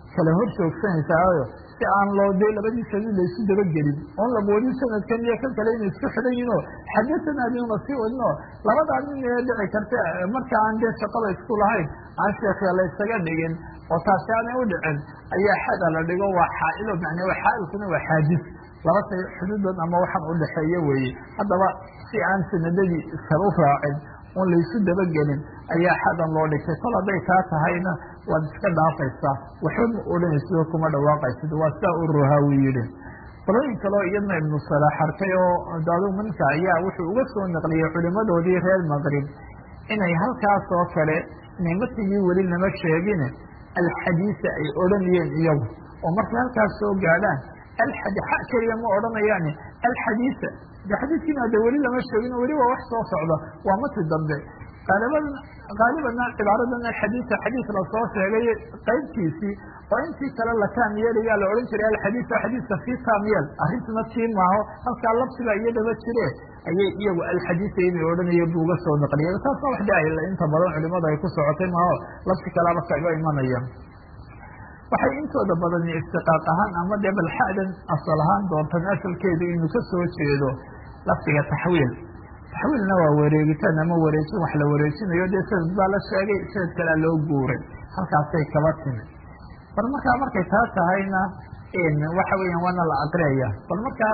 kala hor joogsanaysaao si aan loo dee labadii sanad la isu dabagelin oon la moodin sanadkan iyo kan kale inay isku xidhan yihin oo xadathanaadina sii wadin oo labadaa nin ee dhici karta marka aan dee shaqada isku lahayn aan sheekya la ysaga dhigin oo taasi aanay u dhicin ayaa xada la dhigo waa xaailo macnaa waa xaailkuna waa xaadis laba say xuduudood ama waxaan u dhexeeya weeye haddaba si aan sanadadii iskala u raacin oon laysu dabagelin ayaa xadan loo dhigtay kol hadday taa tahayna waad iska dhaafaysaa waxba ma odhanaysido kuma dhawaaqaysid waa sidaa u ruhaawi yidhi qolooyin kaleo iyadna ibnu salaax arkay oo daadumninka ayaa wuxuu uga soo naqliyey culimadoodii reer maqrib inay halkaas oo kale inay matigii weli lama sheegin alxadiisa ay odhanayeen iyagu oo markay halkaas soo gaadhaan keliya ma odhanayaani alxadiisa de xadiiskiina de weli lama sheegin weli waa wax soo socda waa mati dambe gaalibana cibaaradan alxadiisa xadiis lasoo sheegay qaybtiisii oo intii kale la taam yeelayaa la odhan jiray alxadiisa xadiiska sii taam yeel arrintuna tii maaho halkaa labsiba iyadaba jire ayay iyagu alxadiisa inay odhanayeen buu uga soo naqliyay taasna wax de inta badan culimada ay ku socotay maaho labsi kalaba kaga imanaya waxay intooda badan istiqaaq ahaan ama dee balxadan asal ahaan doontan asalkeedu inuu ka soo jeedo lafdiga taxwiilna waa wareegitaan ama wareejin wax la wareejinayo dee sanad baa la sheegay sanad kalea loo guuray halkaasay kaba timi bal markaa markay taa tahayna waxa weeyaan waana la aqriyaya bal markaa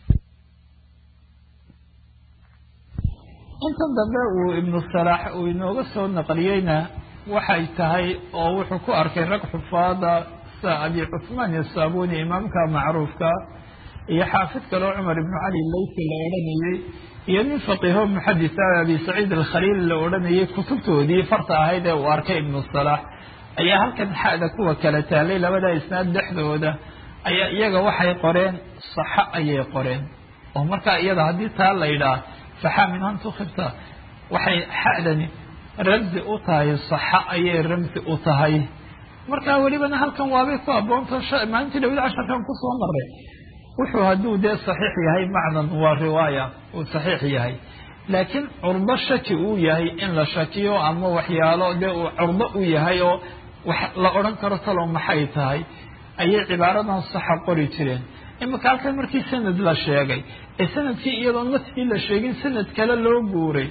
intan dambe uu ibnu salaax uu inooga soo naqliyeyna waxay tahay oo wuxuu ku arkay rag xufaada sa abi cusmaan isabuni imaamka macruufka iyo xaafid kaloo cumar ibnu cali laysi la odhanayey iyo nin faqiho muxadisa abi saciid alkhaliil la odhanayey kutubtoodii farta ahayd ee uu arkay ibnu salaax ayaa halkan xada kuwa kala taalay labada isnaad dhexdooda ayaa iyaga waxay qoreen saxa ayay qoreen oo markaa iyada haddii taa la yidhaah saxa min an tukhibta waxay xadani ramsi u tahay saxa ayay ramsi u tahay markaa welibana halkan waabay ku aboonto maalintii dhawid casharkan kusoo maray wuxuu hadduu dee saxiix yahay macnan waa riwaaya uu saxiix yahay laakiin curdo shaki uu yahay in la shakiyo ama waxyaalo dee uu curdo u yahay oo wax la odhan karo talo maxay tahay ayay cibaaradan saxa qori jireen imika halkan markii sanad la sheegay ee sanadkii iyadoon matnii la sheegin sanad kale loo guuray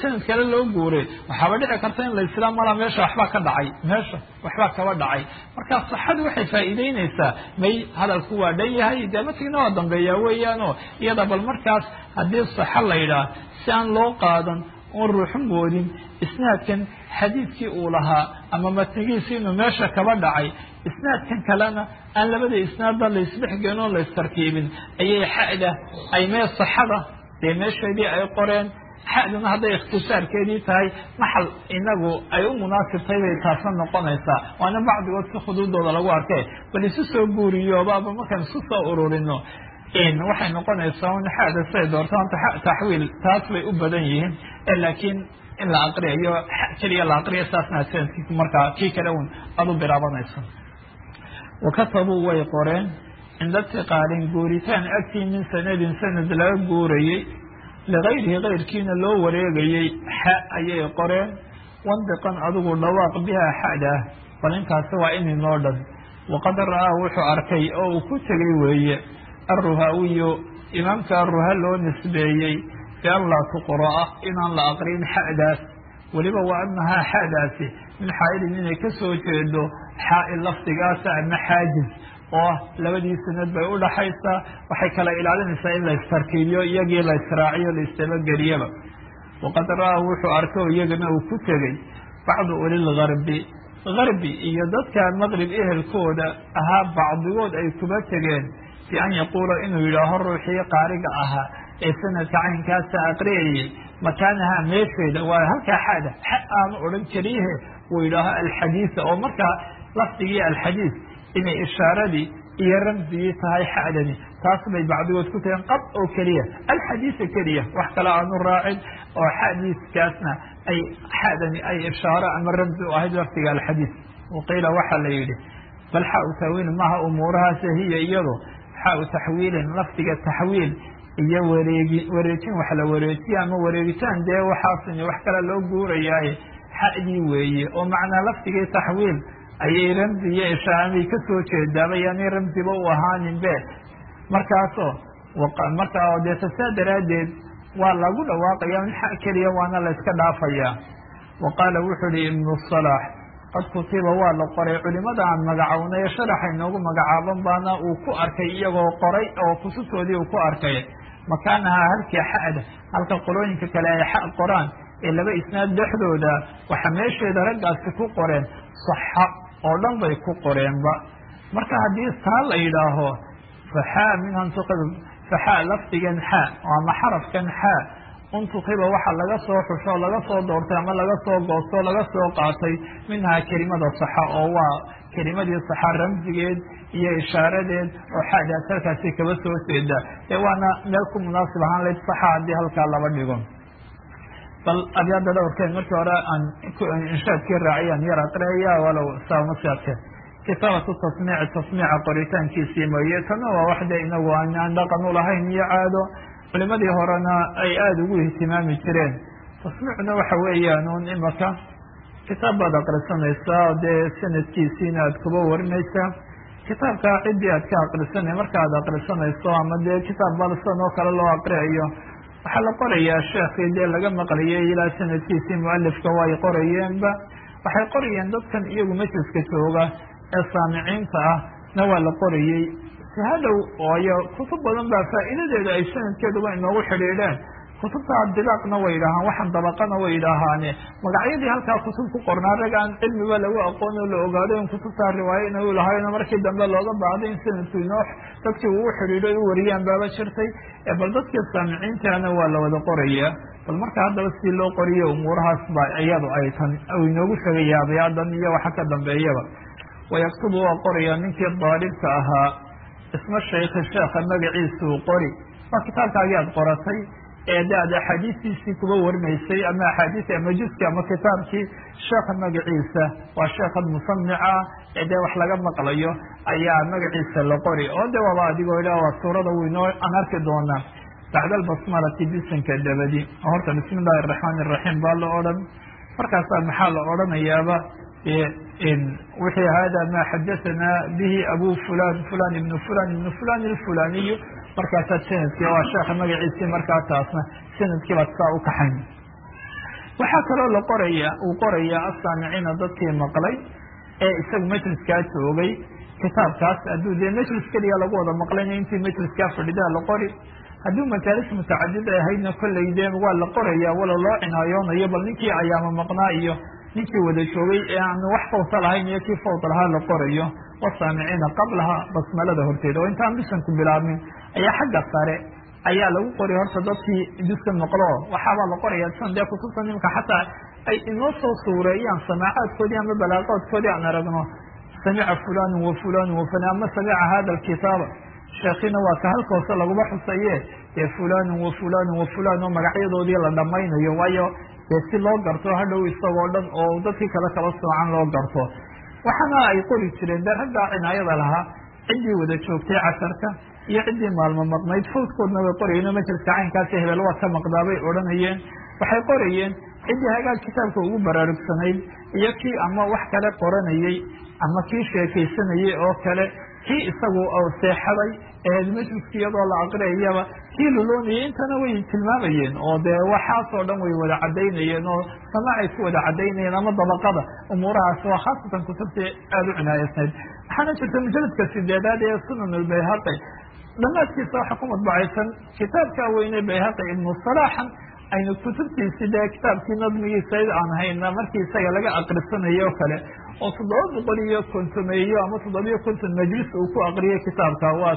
waxaaba dhici karta in la islaam malaa meesha waxbaa ka dhacay waxbaa kaba dhacay markaa saxadu waxay faa'iideynaysaa may hadalku waa dhan yahay dee matnigna waa dambeeyaa weeyaanoo iyada bal markaas haddii saxa la yidhaah si aan loo qaadan oon ruuxu moodin isnaadkan xadiidkii uu lahaa ama matnigiisi inuu meesha kaba dhacay isnaadkan kalena aan labada isnaadba la isdhexgelin oo la istarkiibin ayay xada ay mee saxada dee meesheedii ay qoreen xaduna hadday ikhtisaarkeedii tahay maxal inagu ay u munaasibtay bay taasna noqonaysaa waana bacdigood si khuduudooda lagu arkay bal isu soo guuriyoobaaba markaan isku soo ururino waxay noqonaysaa un xada siday doortaanta taxwiil taas bay u badan yihiin laakiin in la aqriyayo keliya la aqriya saasna sanadkii markaa kii kale un aad u bilaabanayso wakatabuu way qoreen cinda tiqaalin guuritaan agtii min sanadin sanad laga guurayey ligayrihi kayrkiina loo wareegayey xa ayay qoreen wandiqan adigu dhawaaq bihaa xadah bal intaasi waa ininoo dhan waqad ra'aa wuxuu arkay oo uu ku tegay weeye alruhaawiyu imaamka aruha loo nisbeeyey bian laa tuqra'a inaan la aqrin xadaas weliba wa anahaa xadaasi min xaailin inay ka soo jeedo xaail lafdigaasa ama xaajiz oo labadii sanad bay u dhaxaysaa waxay kala ilaalinaysaa in la istarkiibiyo iyagii la israaciyo la isdabageliyaba waqad ra'aa wuxuu arkay oo iyagana uu ku tegey bacdu ulilgarbi garbi iyo dadka maqrib ehelkooda ahaa bacdigood ay kuba tegeen bi an yaquula inuu yidhaaho ruuxii qaariga ahaa ee sanadka caynkaasa aqriyayay makaanaha meesheeda waa halkaa xada xa aanu odhan keliyahe uu yidhaaho alxadiisa oo markaa lafdigii alxadiis inay ishaaradii iyo ramsigii tahay xadani taas bay bacdigood ku tageen qad oo keliya alxadiisa keliya wax kale aanu raacin oo xadiiskaasna ay xadani ay ishaaro ama ramsi u ahayd lafdiga alxadiis waqiila waxaa la yidhi bal xa u taawiil maha umuurahaase hiya iyado xa u taxwiilin lafdiga taxwiil iyo wareejin wax la wareejiya ama wareegitaan dee waxaasn wax kale loo guurayaaye xadii weeye oo macnaa lafdigii taxwiil ayay ramzi iyo ishaamay kasoo jeedaaba yaani ramziba u ahaaninbe markaasoo markaa dee fasaa daraaddeed waa lagu dhawaaqaya min xa keliya waana la iska dhaafaya wa qaala wuxuu ihi ibnu salaax qad kutiba waa la qoray culimada aan magacownay sharaxa inoogu magacaaban baana uu ku arkay iyagoo qoray oo kutubtoodii uu ku arkay makaanahaa halkii xa'da halka qolooyinka kale ay xa qoraan ee laba isnaad dhexdooda waxa meesheeda raggaasi ku qoreen saxa oo dhan bay ku qoreenba marka haddii taa la yidhaaho faxaa minhan tuqib faxaa lafdigan xaa ama xarafkan xaa untuqiba waxa laga soo xusho laga soo doortay ama laga soo goosto laga soo qaatay minhaa kelimada saxa oo waa kelimadii saxa ramsigeed iyo ishaaradeed oo xaadaas halkaasi kaba soo jeeda ee waana meel ku munaasib ahaan layd saxa haddii halkaa laba dhigo bal abyaada dhowrkeed markii hore aan inshaadkii raaciyaan yar aqreeya walow saamasaadke kitaabatu tasmiica qoritaankiisii mooye tana waa waxde inagu aan dhaqan u lahayn iyo caado culimadii horena ay aada ugu ihtimaami jireen tasmiicuna waxa weeyaan un imaka kitaab baad aqrisanaysaa dee sanadkiisiina aad kuba warinaysaa kitaabka ciddii aad ka aqrisanay marka aad aqrisanayso ama dee kitaab balsan oo kale loo aqriayo waxaa la qorayaa sheekii dee laga maqlayay ilaa sanadkiisii mualifka way qorayeenba waxay qorayeen dadkan iyagu majliska jooga ee saamiciinta ah na waa la qorayey si hadhow ooyo kutub badan baa faa'iidadeeda ay sanadkeeduba inoogu xidhiidheen kutubta dilaaqna way yidhaahaan waxaan dabaqana way yidhaahaane magacyadii halkaa kutub ku qornaa rag aan cilmiba lagu aqoon oo la ogaado in kutubtaa riwaayo inay u lahayno markii dambe looga baahday in sanadku inoo dadkii uu xidhiidho u wariyaan baaba jirtay bal dadkii saamiciintaana waa la wada qorayaa bal marka haddaba si loo qoriyo umuurahaas ba iyadu ay tan inoogu sheegaya abiyaadan iyo waxa ka dambeeyaba wayaktubu waa qorayaa ninkii daalibka ahaa isma shaykhi sheekha magaciisuu qori waa kitaabkaagii aad qoratay ee de ad axaadiistiisii kuba warinaysay ama axaadiis ama juski ama kitaabkii sheekha magaciisa waa sheekhan musamica ee dee wax laga maqlayo ayaa magaciisa la qori oo de waaba adigoo ila waa suurada winoo aan arki doonaa bacda albasmalati bisinka dabadi oo horta bismi illahi araxmaan iraxiim baa la odhan markaasaa maxaa la odhanayaaba wixii hada ma xadahanaa bihi abu fulan fulan ibnu fulan ibnu fulan ilfulaniyu markaasaa sanadkii waa sheekha magaciisii markaa taasna sanadkii baad saa u kaxayn waxaa kaloo la qoraya uu qorayaa asaamiciina dadkii maqlay ee isagu majliskaa joogay kitaabkaas hadduu dee majlis keliya lagu wada maqlayna intii majliskaa fadhidaa la qori hadduu majaalis mutacadid ay ahaydna kolley dee waa la qoraya walo loo cinaayoonayo bal ninkii ayaama maqnaa iyo ninkii wada joogay ee aan wax fawta lahayn iyo kii fawta lahaa la qorayo wasaamiciina qablaha basmalada horteeda oo intaan bisanku bilaabmin ayaa xagga sare ayaa lagu qori horta dadkii duska maqlo waxaabaa la qoraya san dee kutubta nimka xataa ay inoo soo suureeyaan samaacaadkoodii ama balaaqoodkoodii aan aragno samica fulan wa fulan wa fulan ama samica hada alkitaaba sheekhiina waa ka halka hoose laguma xusaye dee fulan wa fulan wa fulan oo magacyadoodii la dhamaynayo waayo dee si loo garto hadhow isagoo dhan oo dadkii kale kala soocan loo garto waxaana ay qori jireen dee raggaa cinaayada lahaa ciddii wada joogtay casharka iyo ciddii maalmo maqnayd fawdkoodna way qorayeen oo majliska caynkaasi hebel waa ka maqdaa bay odhanayeen waxay qorayeen ciddii hagaag kitaabka ugu baraarugsanayd iyo kii ama wax kale qoranayey ama kii sheekaysanayey oo kale kii isagu seexaday majliski iyadoo la aqriyayaba kii luloonayay intana way tilmaamayeen oo dee waxaasoo dhan way wada cadaynayeen oo samaacay ku wada cadaynayeen ama dabaqada umuurahaas waa khaasatan kutubtii aada u cinaayaysnayd waxaana jirta mujaladka sideedaad ee sunan albayhaqi dhamaadkiisa waxa ku madbacaysan kitaabka weyne bayhaqi ibnu salaaxan aynu kutubtiisi dee kitaabkii nadmigiisa aan hayna markii isaga laga aqrisanayo o kale oo 750 ama 750 majlis uu ku aqriyay kitaabka waa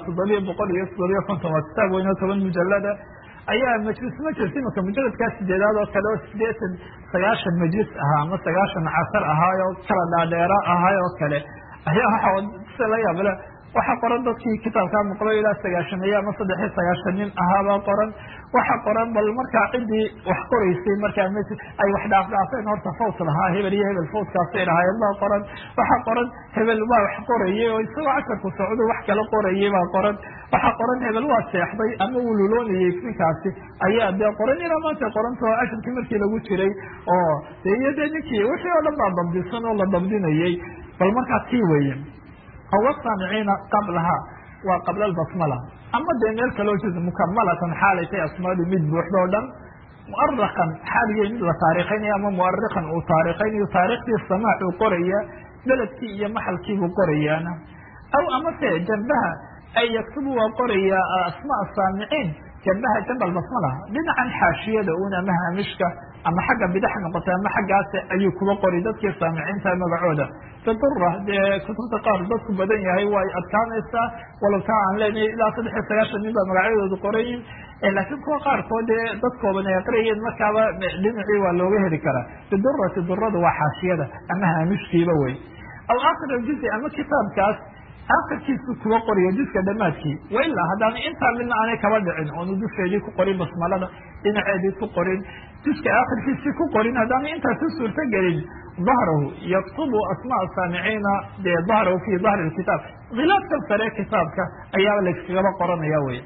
750 waa kitaab weyn oo 10 mujalada ayaa majlis imaka mujaladkaa sideedaad oo kale oo 9 majlis ahaa ama 9 casar ahaayo kala dhaadheera ahaay oo kale ayaa waxa la yaabla waxa qoran dadkii kitaabkaa maqlo ilaa 9 ama 3 nin ahaabaa qoran waxa qoran bal markaa ciddii wax qoraysay markaa ay wax dhaafdhaafeen horta fawt lahaa hebel iyo hebel fawtkaasay lahaayeen baa qoran waxa qoran hebel baa wax qorayay oo isagoo casharku socdo wax kala qorayay baa qoran waxa qoran hebel waa seexday ama uu luloonayay ninkaasi ayaa dee qoran ilaa maanta qorantao casharkii markii lagu jiray oo dee iyo dee ninkii wixii oo dhan baa dabdisan oo la dabdinayay bal markaa tii weeye aw saamiciina qablaha waa qabla albasmala ama dee meel kaloo jeeda mukamalatan xaalay tay asmaadu mid buuxdoo dhan mu'arakan xaaligay mid la taariikhaynaya ama mu'arikan uu taarikhaynayo taariikhdii samaac uu qoraya beledkii iyo maxalkiibuu qorayaana aw amase jambaha ay yaktubu waa qoraya asmaa saamiciin jambaha jamba albasmala dhinacan xaashiyada un ama haamishka ama xagga bidax noqotay ama xaggaas ayuu kuba qori dadkii saamiciinta magacooda tadura dee kutubta qaar dadku badan yahay way adkaanaysaa walow taa aan leenahay ilaa 390 nin baa magacyadoodu qorayin laakiin kuwa qaarkood dee dadkooban ay aqriyeen markaaba dhinacii waa looga heli karaa tadurati duradu waa xaashiyada ama haamishkiiba wey aw aakhir aljuzi ama kitaabkaas akhirkiisu kuwa qoriyo juska dhamaadkii wailaa haddaan intaa midna aanay kaba dhicin oonu dusheedii ku qorin basmalada dhinaceedii ku qorin juska akhirkiisii ku qorin haddaanay intaas u suurto gelin dahrahu yaktubu asmaa saamiciina dee dahrahu fi dahri lkitaab khilaafkan sare kitaabka ayaa layskagaba qoranaya wey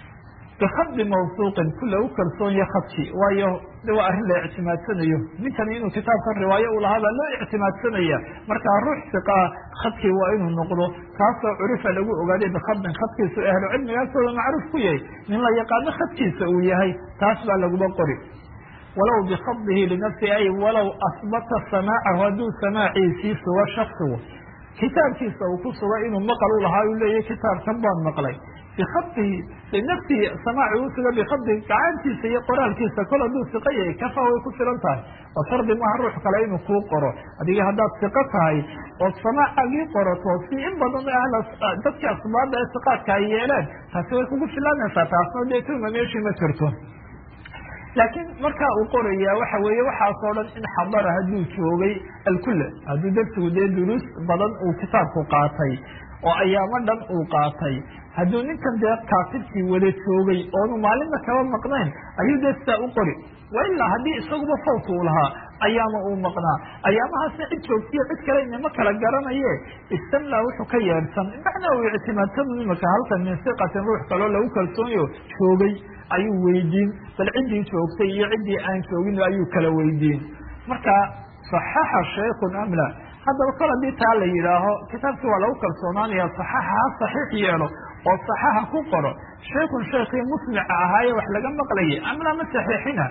bikadi mawsuuqin ku lagu kalsoonyo khadki waayo de waa arrin la ictimaadsanayo ninkani inuu kitaabkan riwaayo u lahaa baa loo ictimaadsanaya markaa ruux siqaa khadkii waa inuu noqdo kaasoo curifa lagu ogaaday bikadin khadkiisu ahlu cilmiga agtooda macruuf ku yahay nin la yaqaano khadkiisa uu yahay taas baa laguba qori walow bikadihi linafsi ay walow asbata samaacahu hadduu samaaciisii sugo shaksigu kitaabkiisa uu ku suga inuu maqal u lahaa uu leeyahy kitaabkan baan maqlay bikadihi linafsihi samaaci uu suga bikadihi gacantiisa iyo qoraalkiisa kol hadduu siqo yahay kafa way ku filan tahay oo shardi maaha ruux kale inuu kuu qoro adiga haddaad siqo tahay ood samaacagii qorato si in badan dadki asbaada ee siqaadka ay yeeleen taasi way kugu filanaysaa taasna dee tuma meeshii ma jirto laakiin markaa uu qoraya waxa weeye waxaasoo dhan in xadara hadduu joogay alkula hadduu darsigu dee duruus badan uu kitaabku qaatay oo ayaamo dhan uu qaatay hadduu ninkan dee kaatibkii wada joogay oonu maalinna kaba maqnayn ayuu dee sidaa u qori wailaa haddii isaguba fawt uu lahaa ayaama uu maqnaa ayaamahaasna cid joogtiyo cid kale inama kala garanaye istamlaa wuxuu ka yeedhsan macnaa uu ictimaadsanu imaka halkan min siqatin ruux kaloo lagu kalsoonyo joogay ayuu weydiin bal ciddii joogtay iyo ciddii aan joogin ayuu kala weydiin marka صaxaxa shaykun amla haddaba kol haddii taa la yidhaaho kitaabkii waa lagu kalsoonaanaya صaxaxa ha saxiix yeelo oo صaxaxa ku qoro shaykun shaykii musmica ahaaye wax laga maqlayay amla ma saxiixina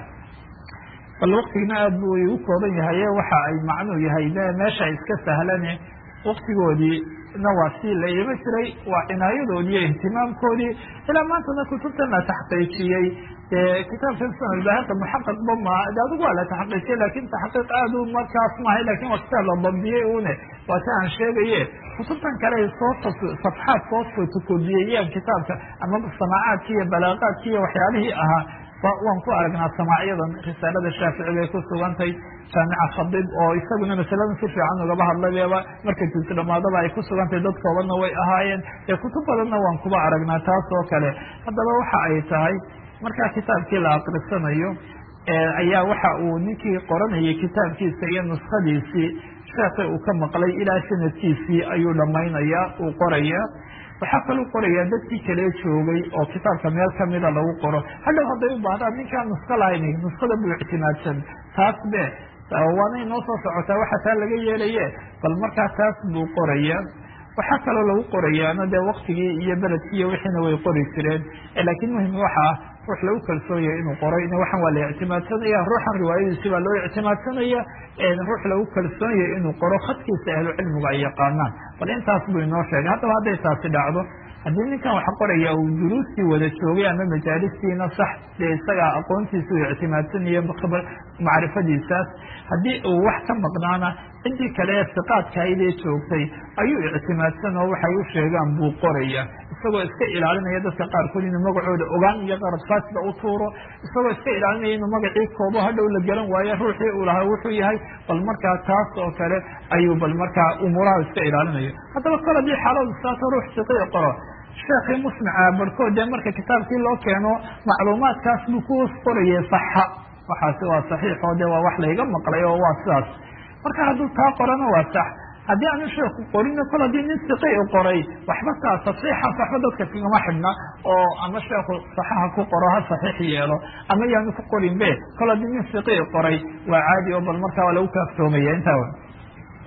bal waktigina aad buu igu kooban yahaye waxa ay macnuu yahay meesha iska sahlane waktigoodii na waa sii la iima jiray waa cinaayadoodii iyo ihtimaamkoodii ilaa maantana kutubtan la taxqiijiyey kitaabkan sanadbahaka muxaqaqba ma adigu waa la taxqiijiyey lakin taxqiiq aad u markaas maahay lakin waa kitaab la dabdiyey une waa si aan sheegaye kutubtan kale soo safxaad soo fotokodiyeyaan kitaabka ama samaacaadki iyo balaaqaadki iyo waxyaalihii ahaa waan ku aragnaa samaaciyadan risaalada shaafici bay ku sugantay jaamica khadib oo isaguna masaladan si fiican ugaba hadlayba markay tusi dhamaadaba ay ku sugantay dad koobanna way ahaayeen kutub badanna waan kuba aragnaa taas oo kale haddaba waxa ay tahay markaa kitaabkii la aqrisanayo ayaa waxa uu ninkii qoranayay kitaabkiisa iyo nuskadiisii sheekhi uu ka maqlay ilaa sanadkiisii ayuu dhamaynaya uu qoraya waxaa kaluu qoraya dadkii kale joogay oo kitaabka meel kamida lagu qoro hadhow hadday u baahdaan ninkaan nusko lahayn nuskada buu ictimaadsan taas be waanay noo soo socotaa waxa taa laga yeelaye bal markaa taas buu qoraya waxaa kaloo lagu qorayaana dee waktigii iyo beledkii iyo wixiina way qori jireen laakiin muhim waxa ah ruux lagu kalsoonyahay inuu qoray waxan waa la ictimaadsanaya ruuxan riwaayadiisi baa loo ictimaadsanaya ruux lagu kalsoonyahay inuu qoro khadkiisa ahlu cilmiga ay yaqaanaan bal intaas buu inoo sheegay haddaba hadday taasi dhacdo haddii ninkan wax qoraya uu duruustii wada joogay ama majaalistiina sax dee isagaa aqoontiisa u ictimaadsanaya macrifadiisaas haddii uu wax ka maqnaana ciddii kale ee siqaadkaydee joogtay ayuu ictimaadsan oo waxay u sheegaan buu qoraya isagoo iska ilaalinaya dadka qaarkood inuu magacooda ogaan iyo qarabsaasida u tuuro isagoo iska ilaalinaya inuu magacii koobo hadhow la garan waayo ruuxii uu lahaa wuxuu yahay bal markaa taas oo kale ayuu bal markaa umuuraha iska ilaalinayo haddaba kol haddii xaaladu saato ruux siqii qoro sheekii musmica barhkood dee marka kitaabkii loo keeno macluumaadkaas buu ku qorayay saxa waxaasi waa saxiix oo dee waa wax layga maqlay oo waa sidaas marka hadduu taa qorana waa sax haddii aanu sheeku qorino kol haddii nin siqi qoray waxba taa tasxiixaas waxba dadka kagama xidhna oo ama sheeku saxaha ku qoro ha saxiix yeelo ama yaanu ku qorin be kol haddii nin siqi qoray waa caadi oo bal markaa waa lagu kaaftoomaya intaa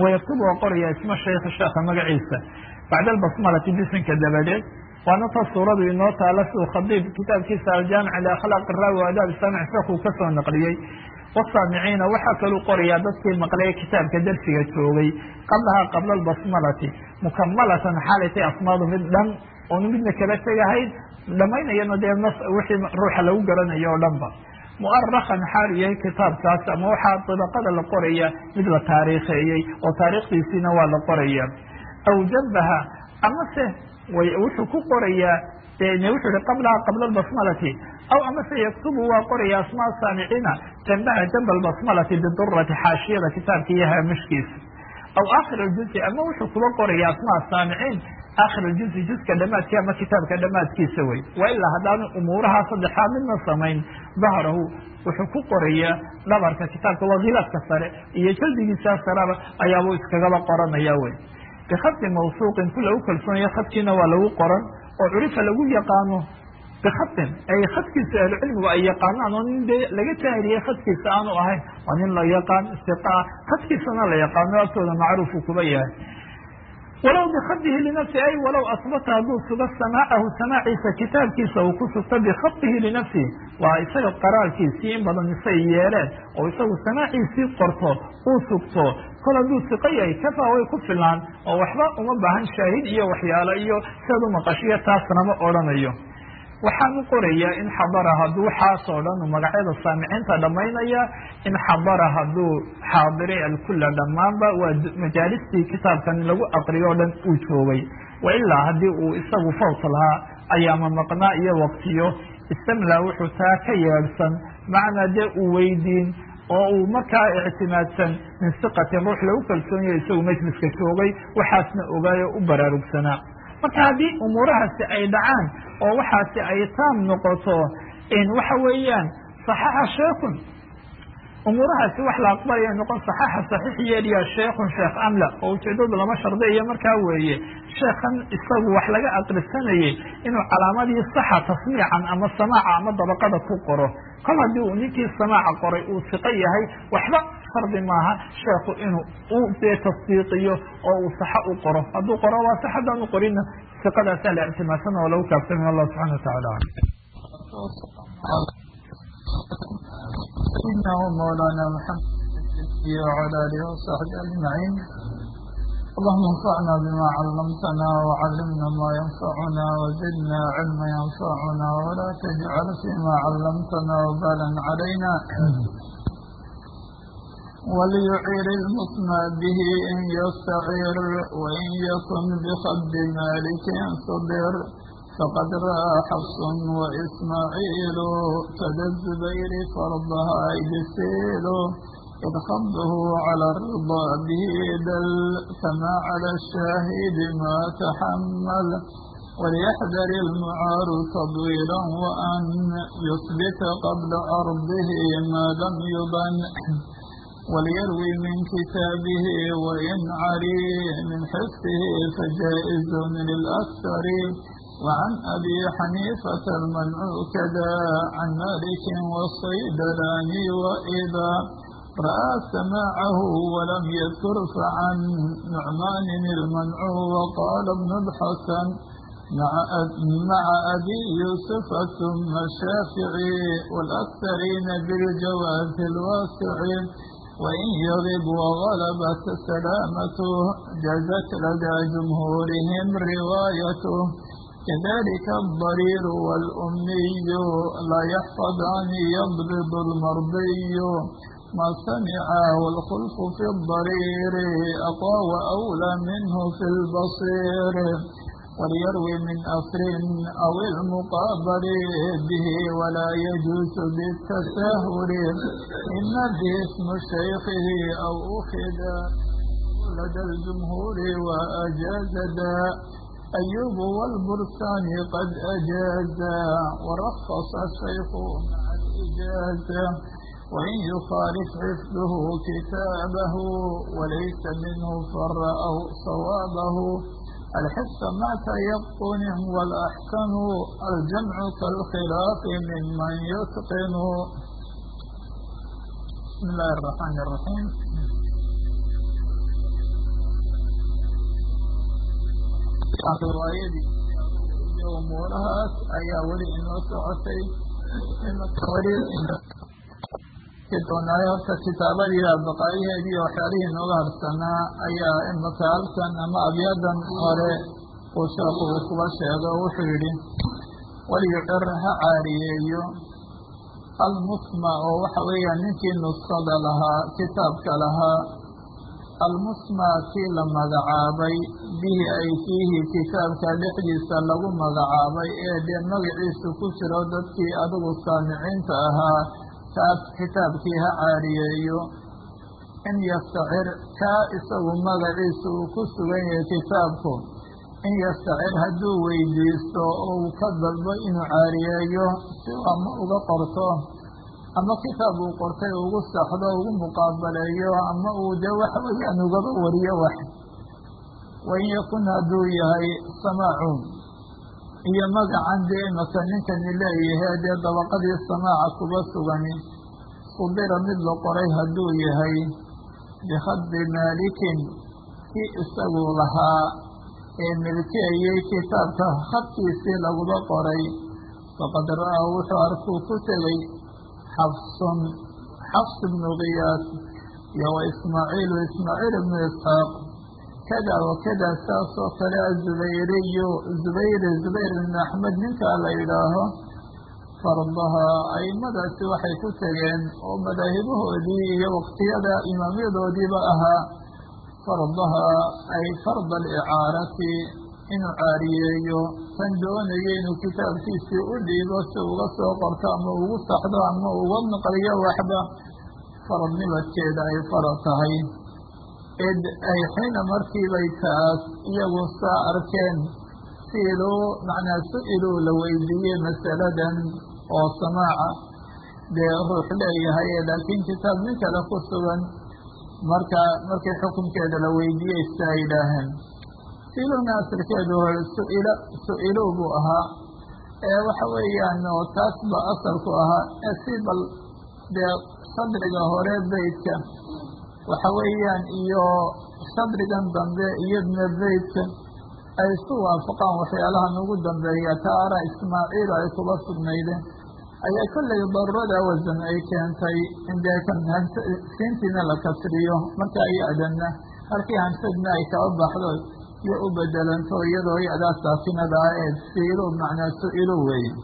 wayaktubu waa qoraya isma shaykh sheekha magaciisa bacda albasmalati bisinka dabadeed waana taa suuradu inoo taala siduu khadiib kitaabkiisa aljaamic liakhlaaq iraawi wa adaab saamic sheekuu kasoo naqliyey wasaamiciina waxaa kaluu qorayaa dadkii maqlaya kitaabka darsiga joogay qablahaa qabla albasmalati mukamalatan xaalaytay asmaadu mid dhan oonu midna kala tegahayn dhamaynayana dee wixii ruuxa lagu garanayo o dhan ba mu'arakan xaal yahay kitaabkaas ama waxaa dabaqada la qoraya mid la taariikheeyey oo taariikhdiisiina waa la qoraya aw jabaha amase wuxuu ku qorayaa wuxuu hi qablaha qabla albasmalati aw amase yaktubu waa qoraya asmaa saamiciina jambaha jamba albasmalati bidurati xaashiyada kitaabka iyo haamishkiisa aw aakhir aljuzi ama wuxuu kuba qoraya asmaa saamiciin aakhir aljuzi juska dhamaadkii ama kitaabka dhamaadkiisa wey wa ilaa haddaanu umuuraha saddexaad midna samayn dahrahu wuxuu ku qorayaa dhabarka kitaabka waa khilaafka sare iyo jaldigiisa saraba ayaabuu iskagaba qoranaya wey bikati mawsuuqin ku lagu kalsoonaya khadkiina waa lagu qoran oo curifa lagu yaqaano bikhatin ay khadkiisa ahlucilmigu ay yaqaanaan oo nin dee laga taahiriyey khadkiisa aanu ahayn waa nin la yaqaan istiqaa khadkiisana la yaqaano agtooda macruufu kuba yahay walow bikadihi linafsi ay walow asbata hadduu sugo samaacahu samaaciisa kitaabkiisa uu ku sugto bikadihi linafsihi waa isaga qaraalkiisii in badan isay yeeleen oo isagu samaaciisii qorto uu sugto kol hadduu siqo yahay kafaa way ku filaan oo waxba uma baahan shaahid iyo waxyaalo iyo siad u maqashiyo taasna ma odhanayo waxaan u qorayaa in xadara hadduu waxaasoo dhan magacyada saamiciinta dhamaynaya in xadara hadduu xaadiray alkula dhammaanba waa majaalistii kitaabkan lagu aqriyo o dhan uu joogay wa ilaa haddii uu isagu fawt lahaa ayaama maqnaa iyo waqtiyo istamlaa wuxuu taa ka yeedhsan macnaa dee uu weydiin oo uu markaa ictimaadsan min siqatin ruux lagu kalsoonyayo isagu majliska joogay waxaasna ogaayo u baraarugsanaa marka haddii umuurahaasi ay dhacaan oo waxaasi ay taam noqoto waxa weeyaan صaxaxa sheekun umuurahaasi wax la aqbalaya noqon صaxaxa صaxiix yeeliya sheekun sheekh amla oo ujeedadu lama shardiyo markaa weeye sheekhan isagu wax laga aqrisanayay inuu calaamadii saxa tasmiican ama samaaca ama dabaqada ku qoro kol haddii uu ninkii samaaca qoray uu siqo yahay waxba shardi maaha sheekhu inuu u dee tasdiiqiyo oo uu saxa u qoro hadduu qoro waa sax haddaan u qorina siqadaasaa la ictimaadsan oo lagu kaabsamay allah subxana watacaala inahu mawlana maxamed wala alihi wasaxbi ajmaciin اللهم انفعنا بما علمتنا وعلمنا ما ينفعنا وزدنا علما ينفعنا ولا تجعل فيما علمتنا وبالا علينا وليعير المطمع به إن يستعير وإن يكن بخد مالك صبر فقد رأى حفص وإسماعيل كذا الزبير فرضها يسيل إذ خضه على الرضا به دل كما على الشاهد ما تحمل وليحذر المعار تضويلا وأن يثبت قبل أرضه ما لم يبن وليروي من كتابه وإن عري من حفظه فجائز للأكثر وعن أبي حنيفة المنع كذا عن مالك والصيدلاني وإذا رأى سماعه ولم يذكر فعن نعمان المنع وقال ابن الحسن مع أبي يوسف ثم الشافعي والأكثرين بالجواز الواسع وإن يغب وغلبت سلامته جازت لدى جمهورهم روايته كذلك الضرير والأمي لا يحفظان يضرب المرضي ما سمع والخلف في الضرير أقوى وأولى منه في البصير وليروي من أثر أو المقابل به ولا يجوز بالتساهل إن به اسم شيخه أو أخذ لدى الجمهور وأجاز أيوب والبرسان قد أجاز ورخص الشيخ مع الإجازة وإن يخالف حفظه كتابه وليس منه فر أو صوابه الحفظ مع تيقن والأحكم الجمع كالخلاف ممن يتقن. بسم الله الرحمن الرحيم. riwaayadii iyo umuurahaas ayaa weli inoo socotay doonaayo horta kitaabadii baqaayaheedii waxyaalihii inooga harsanaa ayaa imaka halkan ama abyadan hore uu sheeku uu kuba sheego wuxuu yidhi walyucir ha caariyeeyo almusma oo waxa weeyaan ninkii nuskhada lahaa kitaabka lahaa almusma kii la magacaabay bihi ay fiihi kitaabka dhexdiisa lagu magacaabay ee dee magaciisu ku jiro dadkii adigu saamiciinta ahaa kaas kitaabkii ha caariyeeyo in yastacir kaa isagu magaciisu uu ku sugan yahay kitaabku in yastacir hadduu weydiisto oo uu ka dalbo inuu caariyeeyo si ama uga qorto ama kitaab uu qortay ugu saxdo ugu muqaabaleeyo ama uu dee waxa weeyaan ugaba wariyo wax wain yakun hadduu yahay samaacuun iyo magacan dee imaka ninkani leeyahay dee dabaqadii samaaca kuba sugani qudira mid la qoray hadduu yahay bikhadi maalikin kii isagu lahaa ee milkeeyey kitaabka khadkiisii laguba qoray faqad ra'aa wuxuu arkuu ku tegey xafs ibnu kiyaas iyo wa ismaaciilu ismaaciil ibnu isxaaq kada wakada saasoo kale azubayriyu zubayr ibn axmed ninkaa la yidhaaho fardaha aimadaasi waxay ku tegeen oo madaahibahoodii iyo waqtiyada imaamyadoodiiba ahaa fardaha ay farda alicaarati inuu caariyeeyo kan doonayo inuu kitaabkiisii u dhiibo si uga soo qorto ama ugu saxdo ama uga naqliyo waxba faradnimadkeeda ay farad tahay id ay xiina markiibay taas iyagu saa arkeen su-iluu la weydiiyey masaladan oo samaaca dee ruux leeyahay laakiin kitaab nin kale ku sugan markii xukunkeeda la weydiiyey siaa yidhaaheen su-iluna asalkeedu su-iluu buu ahaa waxa weeyaan oo taas ba asalku ahaa si bal dee sadriga hore beydka waxa weeyaan iyo sadrigan dambe iyadna beydka ay isu waafaqaan waxyaalahan ugu dambeeya taara ismaaciil ay kuba sugnaydeen ayaa kollay darurada wasan ay keentay in dee siintiina la kasriyo marka ya-dana halkii hansadna ay kaba baxdo iyo u bedelanto iyadoo ya-daa saakinada ah ee siilo macnaa su-ilo weeye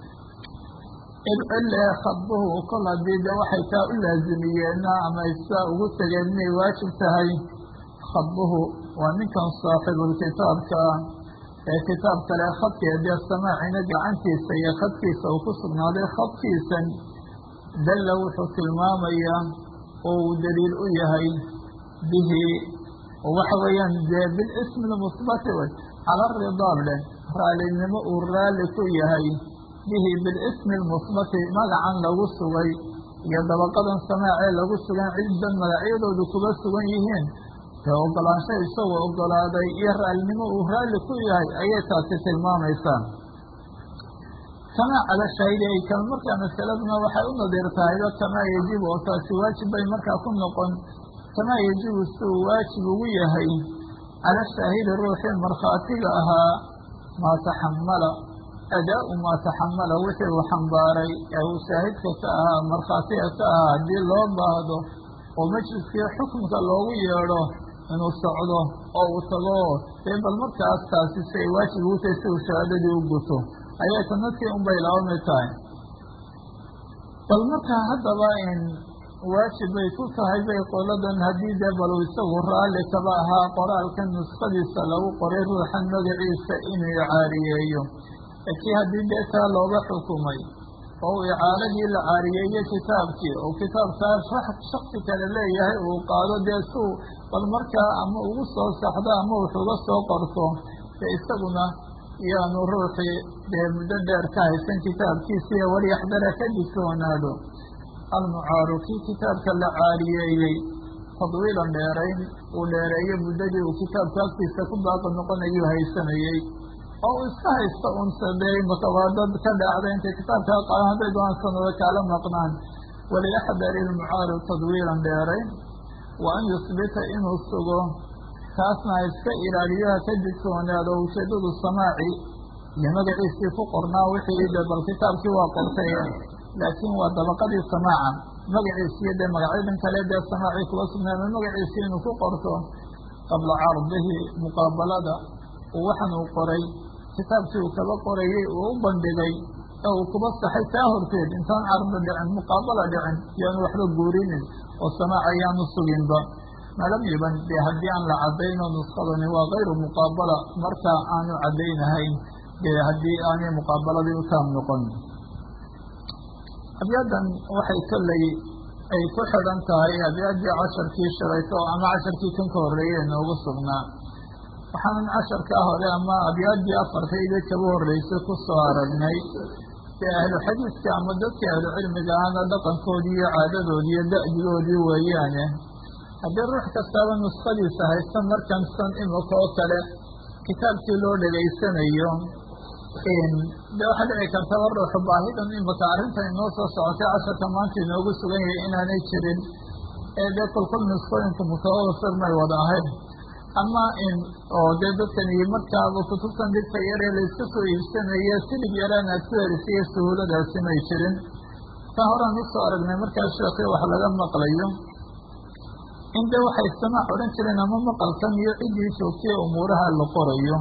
ile khadbuhu kol haddii de waxay taa u laazimiyeena ama isaa ugu tegeen inay waajib tahay khadbuhu waa ninkan saaxibulkitaabka ee kitaab kale khadkee dee samaacina gacantiisa iyo khadkiisa uu ku sugnaaday khadkiisan dalla wuxuu tilmaamayaa oo uu daliil u yahay bihi waxa weeyaan dee bilismi lmusbati wey cala ridaab leh raalinimo uu raalli ku yahay bihi bilismi lmusbati magacan lagu sugay iyo dabaqadan samaacee lagu sugan ciddan magacyadoodu kuba sugan yihiin ee ogolaansho isagoo ogolaaday iyo raalnimo uu raalli ku yahay ayay taasi tilmaamaysaa kamaa cala shaahidi ay kal markaa masaladuna waxay u nadiir tahayba kamaa yajibu oo taasi waajib bay markaa ku noqon kamaa yajibu si uu waajib ugu yahay cala shaahidi ruuxii markhaatiga ahaa maa taxamala adaa-u maa taxamala wixii uu xambaaray ee uu shaahidka ka ahaa markhaatiga ka ahaa haddii loo baahdo oo majliskii xukunka loogu yeedho inuu socdo oo uu tago dee bal markaas taasi si ay waajib ugu tahay si uu shahaadadii u guto ayay sanadkii unbay laabamay tahay bal markaa haddaba waajib bay ku tahay bay qoladan haddii dee bal isagu raalli kaba ahaa qoraalkan nuskhadiisa lagu qoray ruuxan magaciisa inuu icaariyeeyo kii haddii dee taa looga xukumay oo uu icaaradii la caariyeeyey kitaabkii oo kitaabkaas shaksi kale leeyahay uu qaado dee suu bal markaa ama ugu soo saxdo ama wuxuuga soo qorto dee isaguna yaanu ruuxii dee muddo dheer ka haysan kitaabkiisiiyo walyaxdara ka digtoonaado almucaaru kii kitaabka la caariyeeyey tadwiilan dheerayn uu dheereeyo muddadii uu kitaabka agtiisa ku baaqi noqonayuu haysanayey oo uu iska haysto unsadey makawaadad ka dhacda intay kitaabkaa qaadan hadday doonaan sanado kaala maqnaan waliyaxdari ilmucaaru tadwiilan dheerayn wa an yusbita inuu sugo kaasna iska ilaaliyaha ka digtoonaado ujeedadu samaaci iyo magaciisii ku qornaa wixii de bal kitaabkii waa qortay laakiin waa dabaqadii samaaca magaciisiiyo dee magacyadan kale dee samaacii kuwa sugnaama magaciisii inuu ku qorto qabla cardihi muqaabalada waxan uu qoray kitaabkii uu kaba qorayey uu u bandhigay ee uu kuba saxay taa horteed intaan cardo dhicin muqaabala dhicin yaanu waxba guurinin oo samaac ayaanu suginba malam yiban dee haddii aan la cadayno nuskadani waa kayru muqaabala marka aanu cadaynahayn dee haddii aanay muqaabaladii u taam noqon abyadan waxay kolley ay ku xidhan tahay abyadii casharkii shalayto ama casharkii kan ka horreeyey noogu sugnaa waxaanan casharkaa hore ama abyadii afartayda kaba horreysay ku soo aragnay dee ahlu xadiiska ama dadka ahlu cilmiga ahna dhaqankoodii iyo caadadoodii iyo da'digoodii weeyaane haddii ruux kastaaba nuskadiisa haysta markan san imika oo kale kitaabkii loo dhegaysanayo de waxaa dhici kartaba ruuxu baahidan imika arrintan inoo soo socotay casharka maanta inoogu sugan yahay inaanay jirin ee dee kolkol nuskooyinka mutawafir may wada ahayn ama oo dee dadkan iyo markaaba kutubtan dhigta yaree layska soo iibsanaya silib yaraan aad ku helisiyo suhuuladaasi may jirin ka horaan usoo aragnay markaa sheekii wax laga maqlayo in de waxay samaac odhan jireen ama maqalkan iyo ciddii joogtay umuuraha la qorayo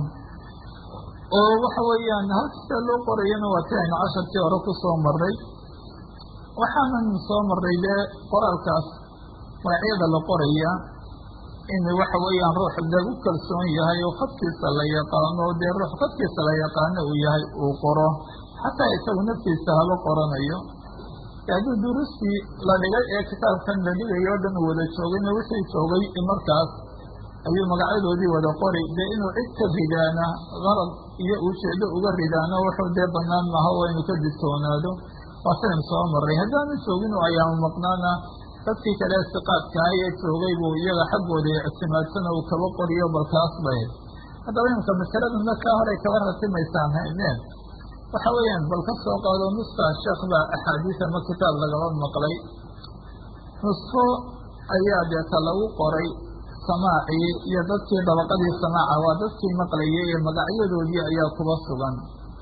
oo waxa weeyaan halkasta loo qorayana waa ti aynu casharkii hore ku soo marray waxaanan soo marray dee qoraalkaas magacyada la qoraya in waxa weeyaan ruux lagu kalsoon yahay oo khadkiisa la yaqaano dee ruux khadkiisa la yaqaano uu yahay uu qoro xataa isagu naftiisa haba qoranayo haddii duruustii la dhigay ee kitaabkan la dhigayo o dhan wada joogayna wixii joogay markaas ayuu magacyadoodii wada qori dee inuu cid ka ridaana qalad iyo ujeedo uga ridaano wuxuu dee banaan maaha waa inuu ka digtoonaado waa saynu soo maray haddaanu joogin oo ayaama maqnaana dadkii kale siqaadkaha ee joogay buu iyaga xaggooda ictimaadsana uu kaba qoriyo balkaas bay haddaba imika masaladana kaa horay kaba ratimaysaan hayneen waxa weeyaan bal ka soo qaado nuska sheekh baa axaadiis ama kitaab lagaba maqlay nusko ayaa deeta lagu qoray samaacii iyo dadkii dabaqadii samaaca waa dadkii maqlayay ee magacyadoodii ayaa kuba sugan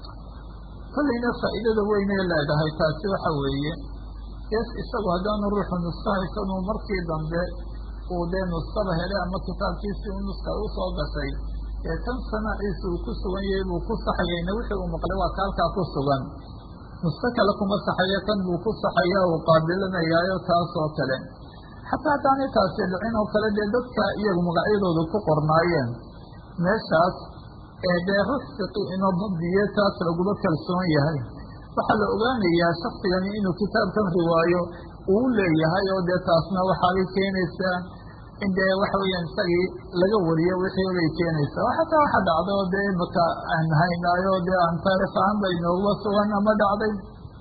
kollayna faa'iidada weynee leedahay taasi waxa weeye yes isagu haddaanu ruuxu nusko haysanuu markii dambe uu dee nuskada helay ama kitaabkiisii u nuska u soo gashay ee kan samaaciisa uu ku sugan yahay buu ku saxayayna wixii uu maqlay waa ka halkaa ku sugan nusko kale kuma saxayo kan buu ku saxaya uu qaabilanayaayo taas oo kale xataa haddaanay taasi dhicin oo kale dee dadka iyagu magacyadooda ku qornaayeen meeshaas ee dee ruux fiqi inoo dabdiye taas laguma kalsoon yahay waxaa la ogaanayaa shaksigani inuu kitaabkan riwaayo uu leeyahay oo dee taasna waxaabay keenaysaa in dee waxa weeyaan isagii laga wariyo wixii bay keenaysaa xataa waxa dhacday oo dee imaka aan haynaayo dee aan taarikh ahaan bay nooguba sugan ama dhacday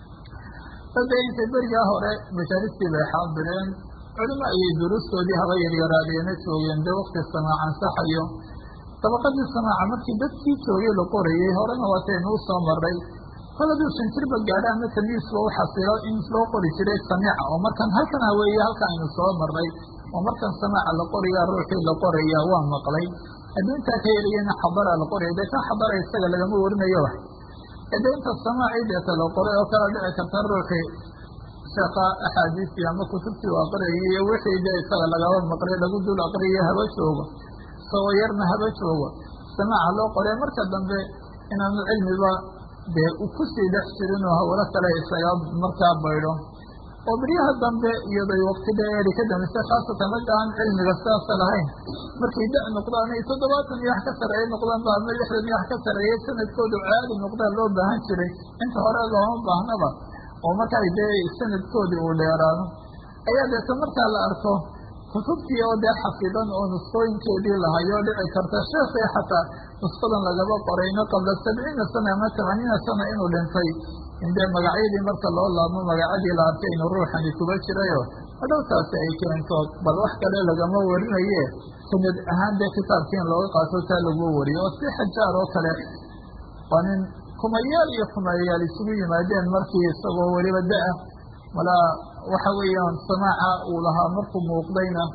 dade intay berigaa hore majaalistii bay xaadireen culimo ayay duruustoodii haba yaryaraadeena joogeen dee wakti samaac ansaxayo dabaqadii samaaca markii dadkii joogay la qorayay horena waataynu u soo maray koladuu shantirba gaadha ama tamiisba u xasilo in loo qori jiray samiica oo markan halkan haweeye halka aynu soo maray oo markan samaaca la qoraya ruuxii la qoraya waa maqlay haddii intaa ka yariyana xadara la qoraya dee kan xadara isaga lagama warinayo wax dee inta samaacii deeta la qoray oo kala dhici karta ruuxii sheeka axaadiistii ama kutubtii u aqriyay iyo wixii dee isaga lagaba maqlay lagu dul aqriyo haba joogo isagoo yarna haba joogo samaaca loo qoray marka dambe inaanu cilmiba dee u kusii dhex jirin oo hawlo kale isaga markaa baydho oo beryaha dambe iyaday wakti dheeri ka dambaysa khaasatan ragga aan cilmiga sidaasa lahayn markay da noqdaan ay 70 iyo wax ka sareeye noqdaan ba ama 60 iyo wax ka sareeye sanadkoodu caadi noqdaan loo baahan jiray inta hore looma baahnaba oo markaa dee sanadkoodii uu dheeraado ayaa deeta markaa la arko kutubtii oo dee xafidan oo nuskooyinkeedii lahayo dhici karta sheekii xataa nuskadan lagaba qorayno qabla 70 sana ama 80 sana inuu dhintay indee magacyadii marka loo laabmo magacadii la arkay inuu ruuxani kuba jirayo hadhowtaasi ay keento bal wax kale lagama warinaye sanad ahaan dee kitaabkii in looga qaato taa lagu wariyo oo si xajaar oo kale waa nin kumayaal iyo kumayaal isugu yimaadeen markii isagoo weliba da-a malaa waxa weeyaan samaaca uu lahaa markuu muuqdayna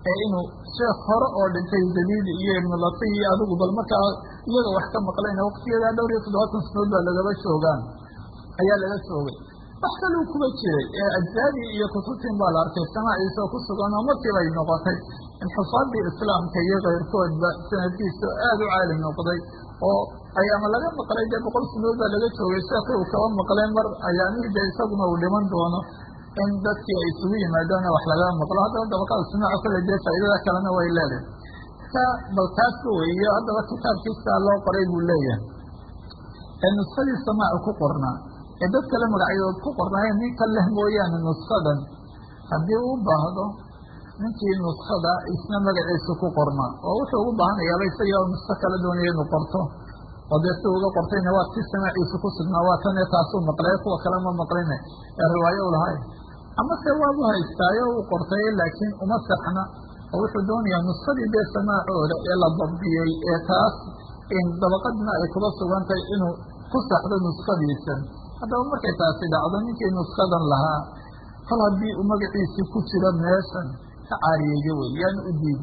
inuu sheekh hore oo dhintay Jaliil iyo Ibn Latiif iyo adigu bal markaa iyaga wax ka maqleen waqtigeeda dhowr iyo 70 sanood baa lagaba joogaan ayaa laga joogay wax kale uu kuba jiray ajzaadi iyo kutubtiin baa la arkay samaaciisa ku sugan oo markii bay noqotay in xufaadii islaamka iyo keyrkoodba sanadkiisa aad u caalim noqday oo ayaama laga maqlay dee 100 sanood baa laga joogay sheekii uu kaba maqleen mar ayaamihii dee isaguna uu dhiman doono in dadkii ay isugu yimaadaan wax laga maqlo haddaba dabaqada samaaca kale dee faa'iidada kalena way leedahay bal taas weeye haddaba kitaabkiisa loo qoray buu leeyahay nuskhadii samaaca ku qornaa dad kale magacyadood ku qornaayeen nin ka leh mooyaane nuskadan haddii uu baahdo ninkii nuskada isna magaciisa ku qornaa oo wuxuu ugu baahanayaaba isaga nusko kala doonaya inuu qorto oo dee si uga qortayna waa kii samaaciisa ku sugnaa waa tan taasuu maqlay kuwa kale ma maqline ee riwaayo u lahay amase waabu haystaayo uu qortay laakiin uma saxna oo wuxuu doonayaa nuskadii dee samaacooda ee la dabdiyey ee taas in dabaqadna ay kuba sugantay inuu ku saxdo nuskadiisa haddaba markay taasi dhacdo ninkii nuskadan lahaa kol haddii uu magaciisii ku jiro meeshan ka caariyeeyo wey yaanu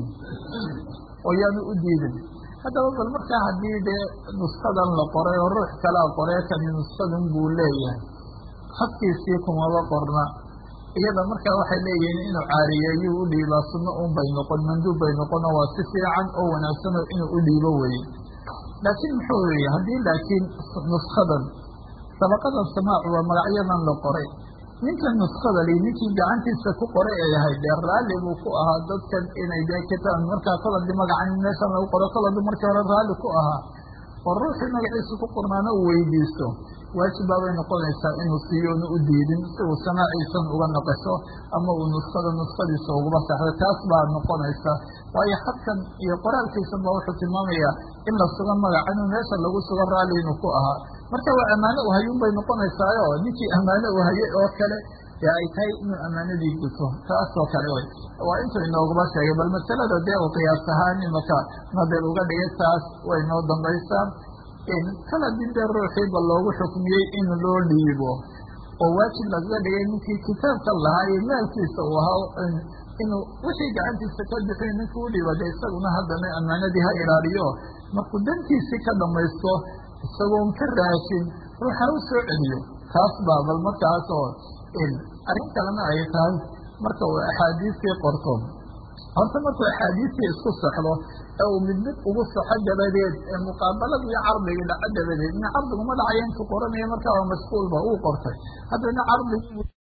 u diidin haddaba bal markaa haddii dee nuskadan la qoray oo ruux kalaa qoree kani nuskadan buu leeyahay hadkiisii kumaba qorna iyada markaa waxay leeyihiin inuu caariyeeyo u dhiibaa sunno un bay noqon manduub bay noqon oo waa si fiican oo wanaagsan oo inuu u dhiibo weye laakiin muxuu yihi haddii laakiin nuskadan dabaqadan samaacu waa magacyadan la qoray ninkan nuskada li ninkii gacantiisa ku qoray ee yahay dee raalli buu ku ahaa dadkan inay dee kitaab markaa koladi magacan meeshan lagu qoro koladi markii hore raalli ku ahaa oo ruuxii magaciisa ku qornaana uu weydiisto waajib baabay noqonaysaa inuu siiyoona u diidin si uu samaaciisan uga naqasho ama uu nuskadiisa uguba saxdo taas baa noqonaysa waayo xadkan iyo qoraalkiisan baa wuxuu tilmaamayaa in la sugo magacan in meesha lagu sugo raalli inuu ku ahaa marka waa ammaano u hayun bay noqonaysaayo ninkii ammaano u hayay oo kale ee ay tahay inuu ammaanadii guto taasoo kale wey waa intuu inooguba sheegay bal masalada dee uu qiyaas ahaan imaka nadel uga dhigay taas way noo dambaysaa kala dindee ruuxiiba loogu xukmiyey in loo dhiibo oo waajib lagaga dhigay ninkii kitaabka lahaa iyo maalkiisa uu ahaa inuu wixii gacantiisa ka bixin ninkii u dhiiba de isaguna haddana ammaanadii ha ilaaliyo markuu dantiisii ka dhamaysto isagoon ka raashin ruuxa u soo celiyo taas baa bal markaas oo arrin kalena ay tahay marka uu axaadiistii qorto horta markuu axaadiistii isku saxdo ee uu mid ugu saxo dabadeed ee muqaabalada iyo cardigii dhaco dabadeed in cardiguma dhacayo intuu qoranayo markaa waa mashquulba uu qortay haddana cardig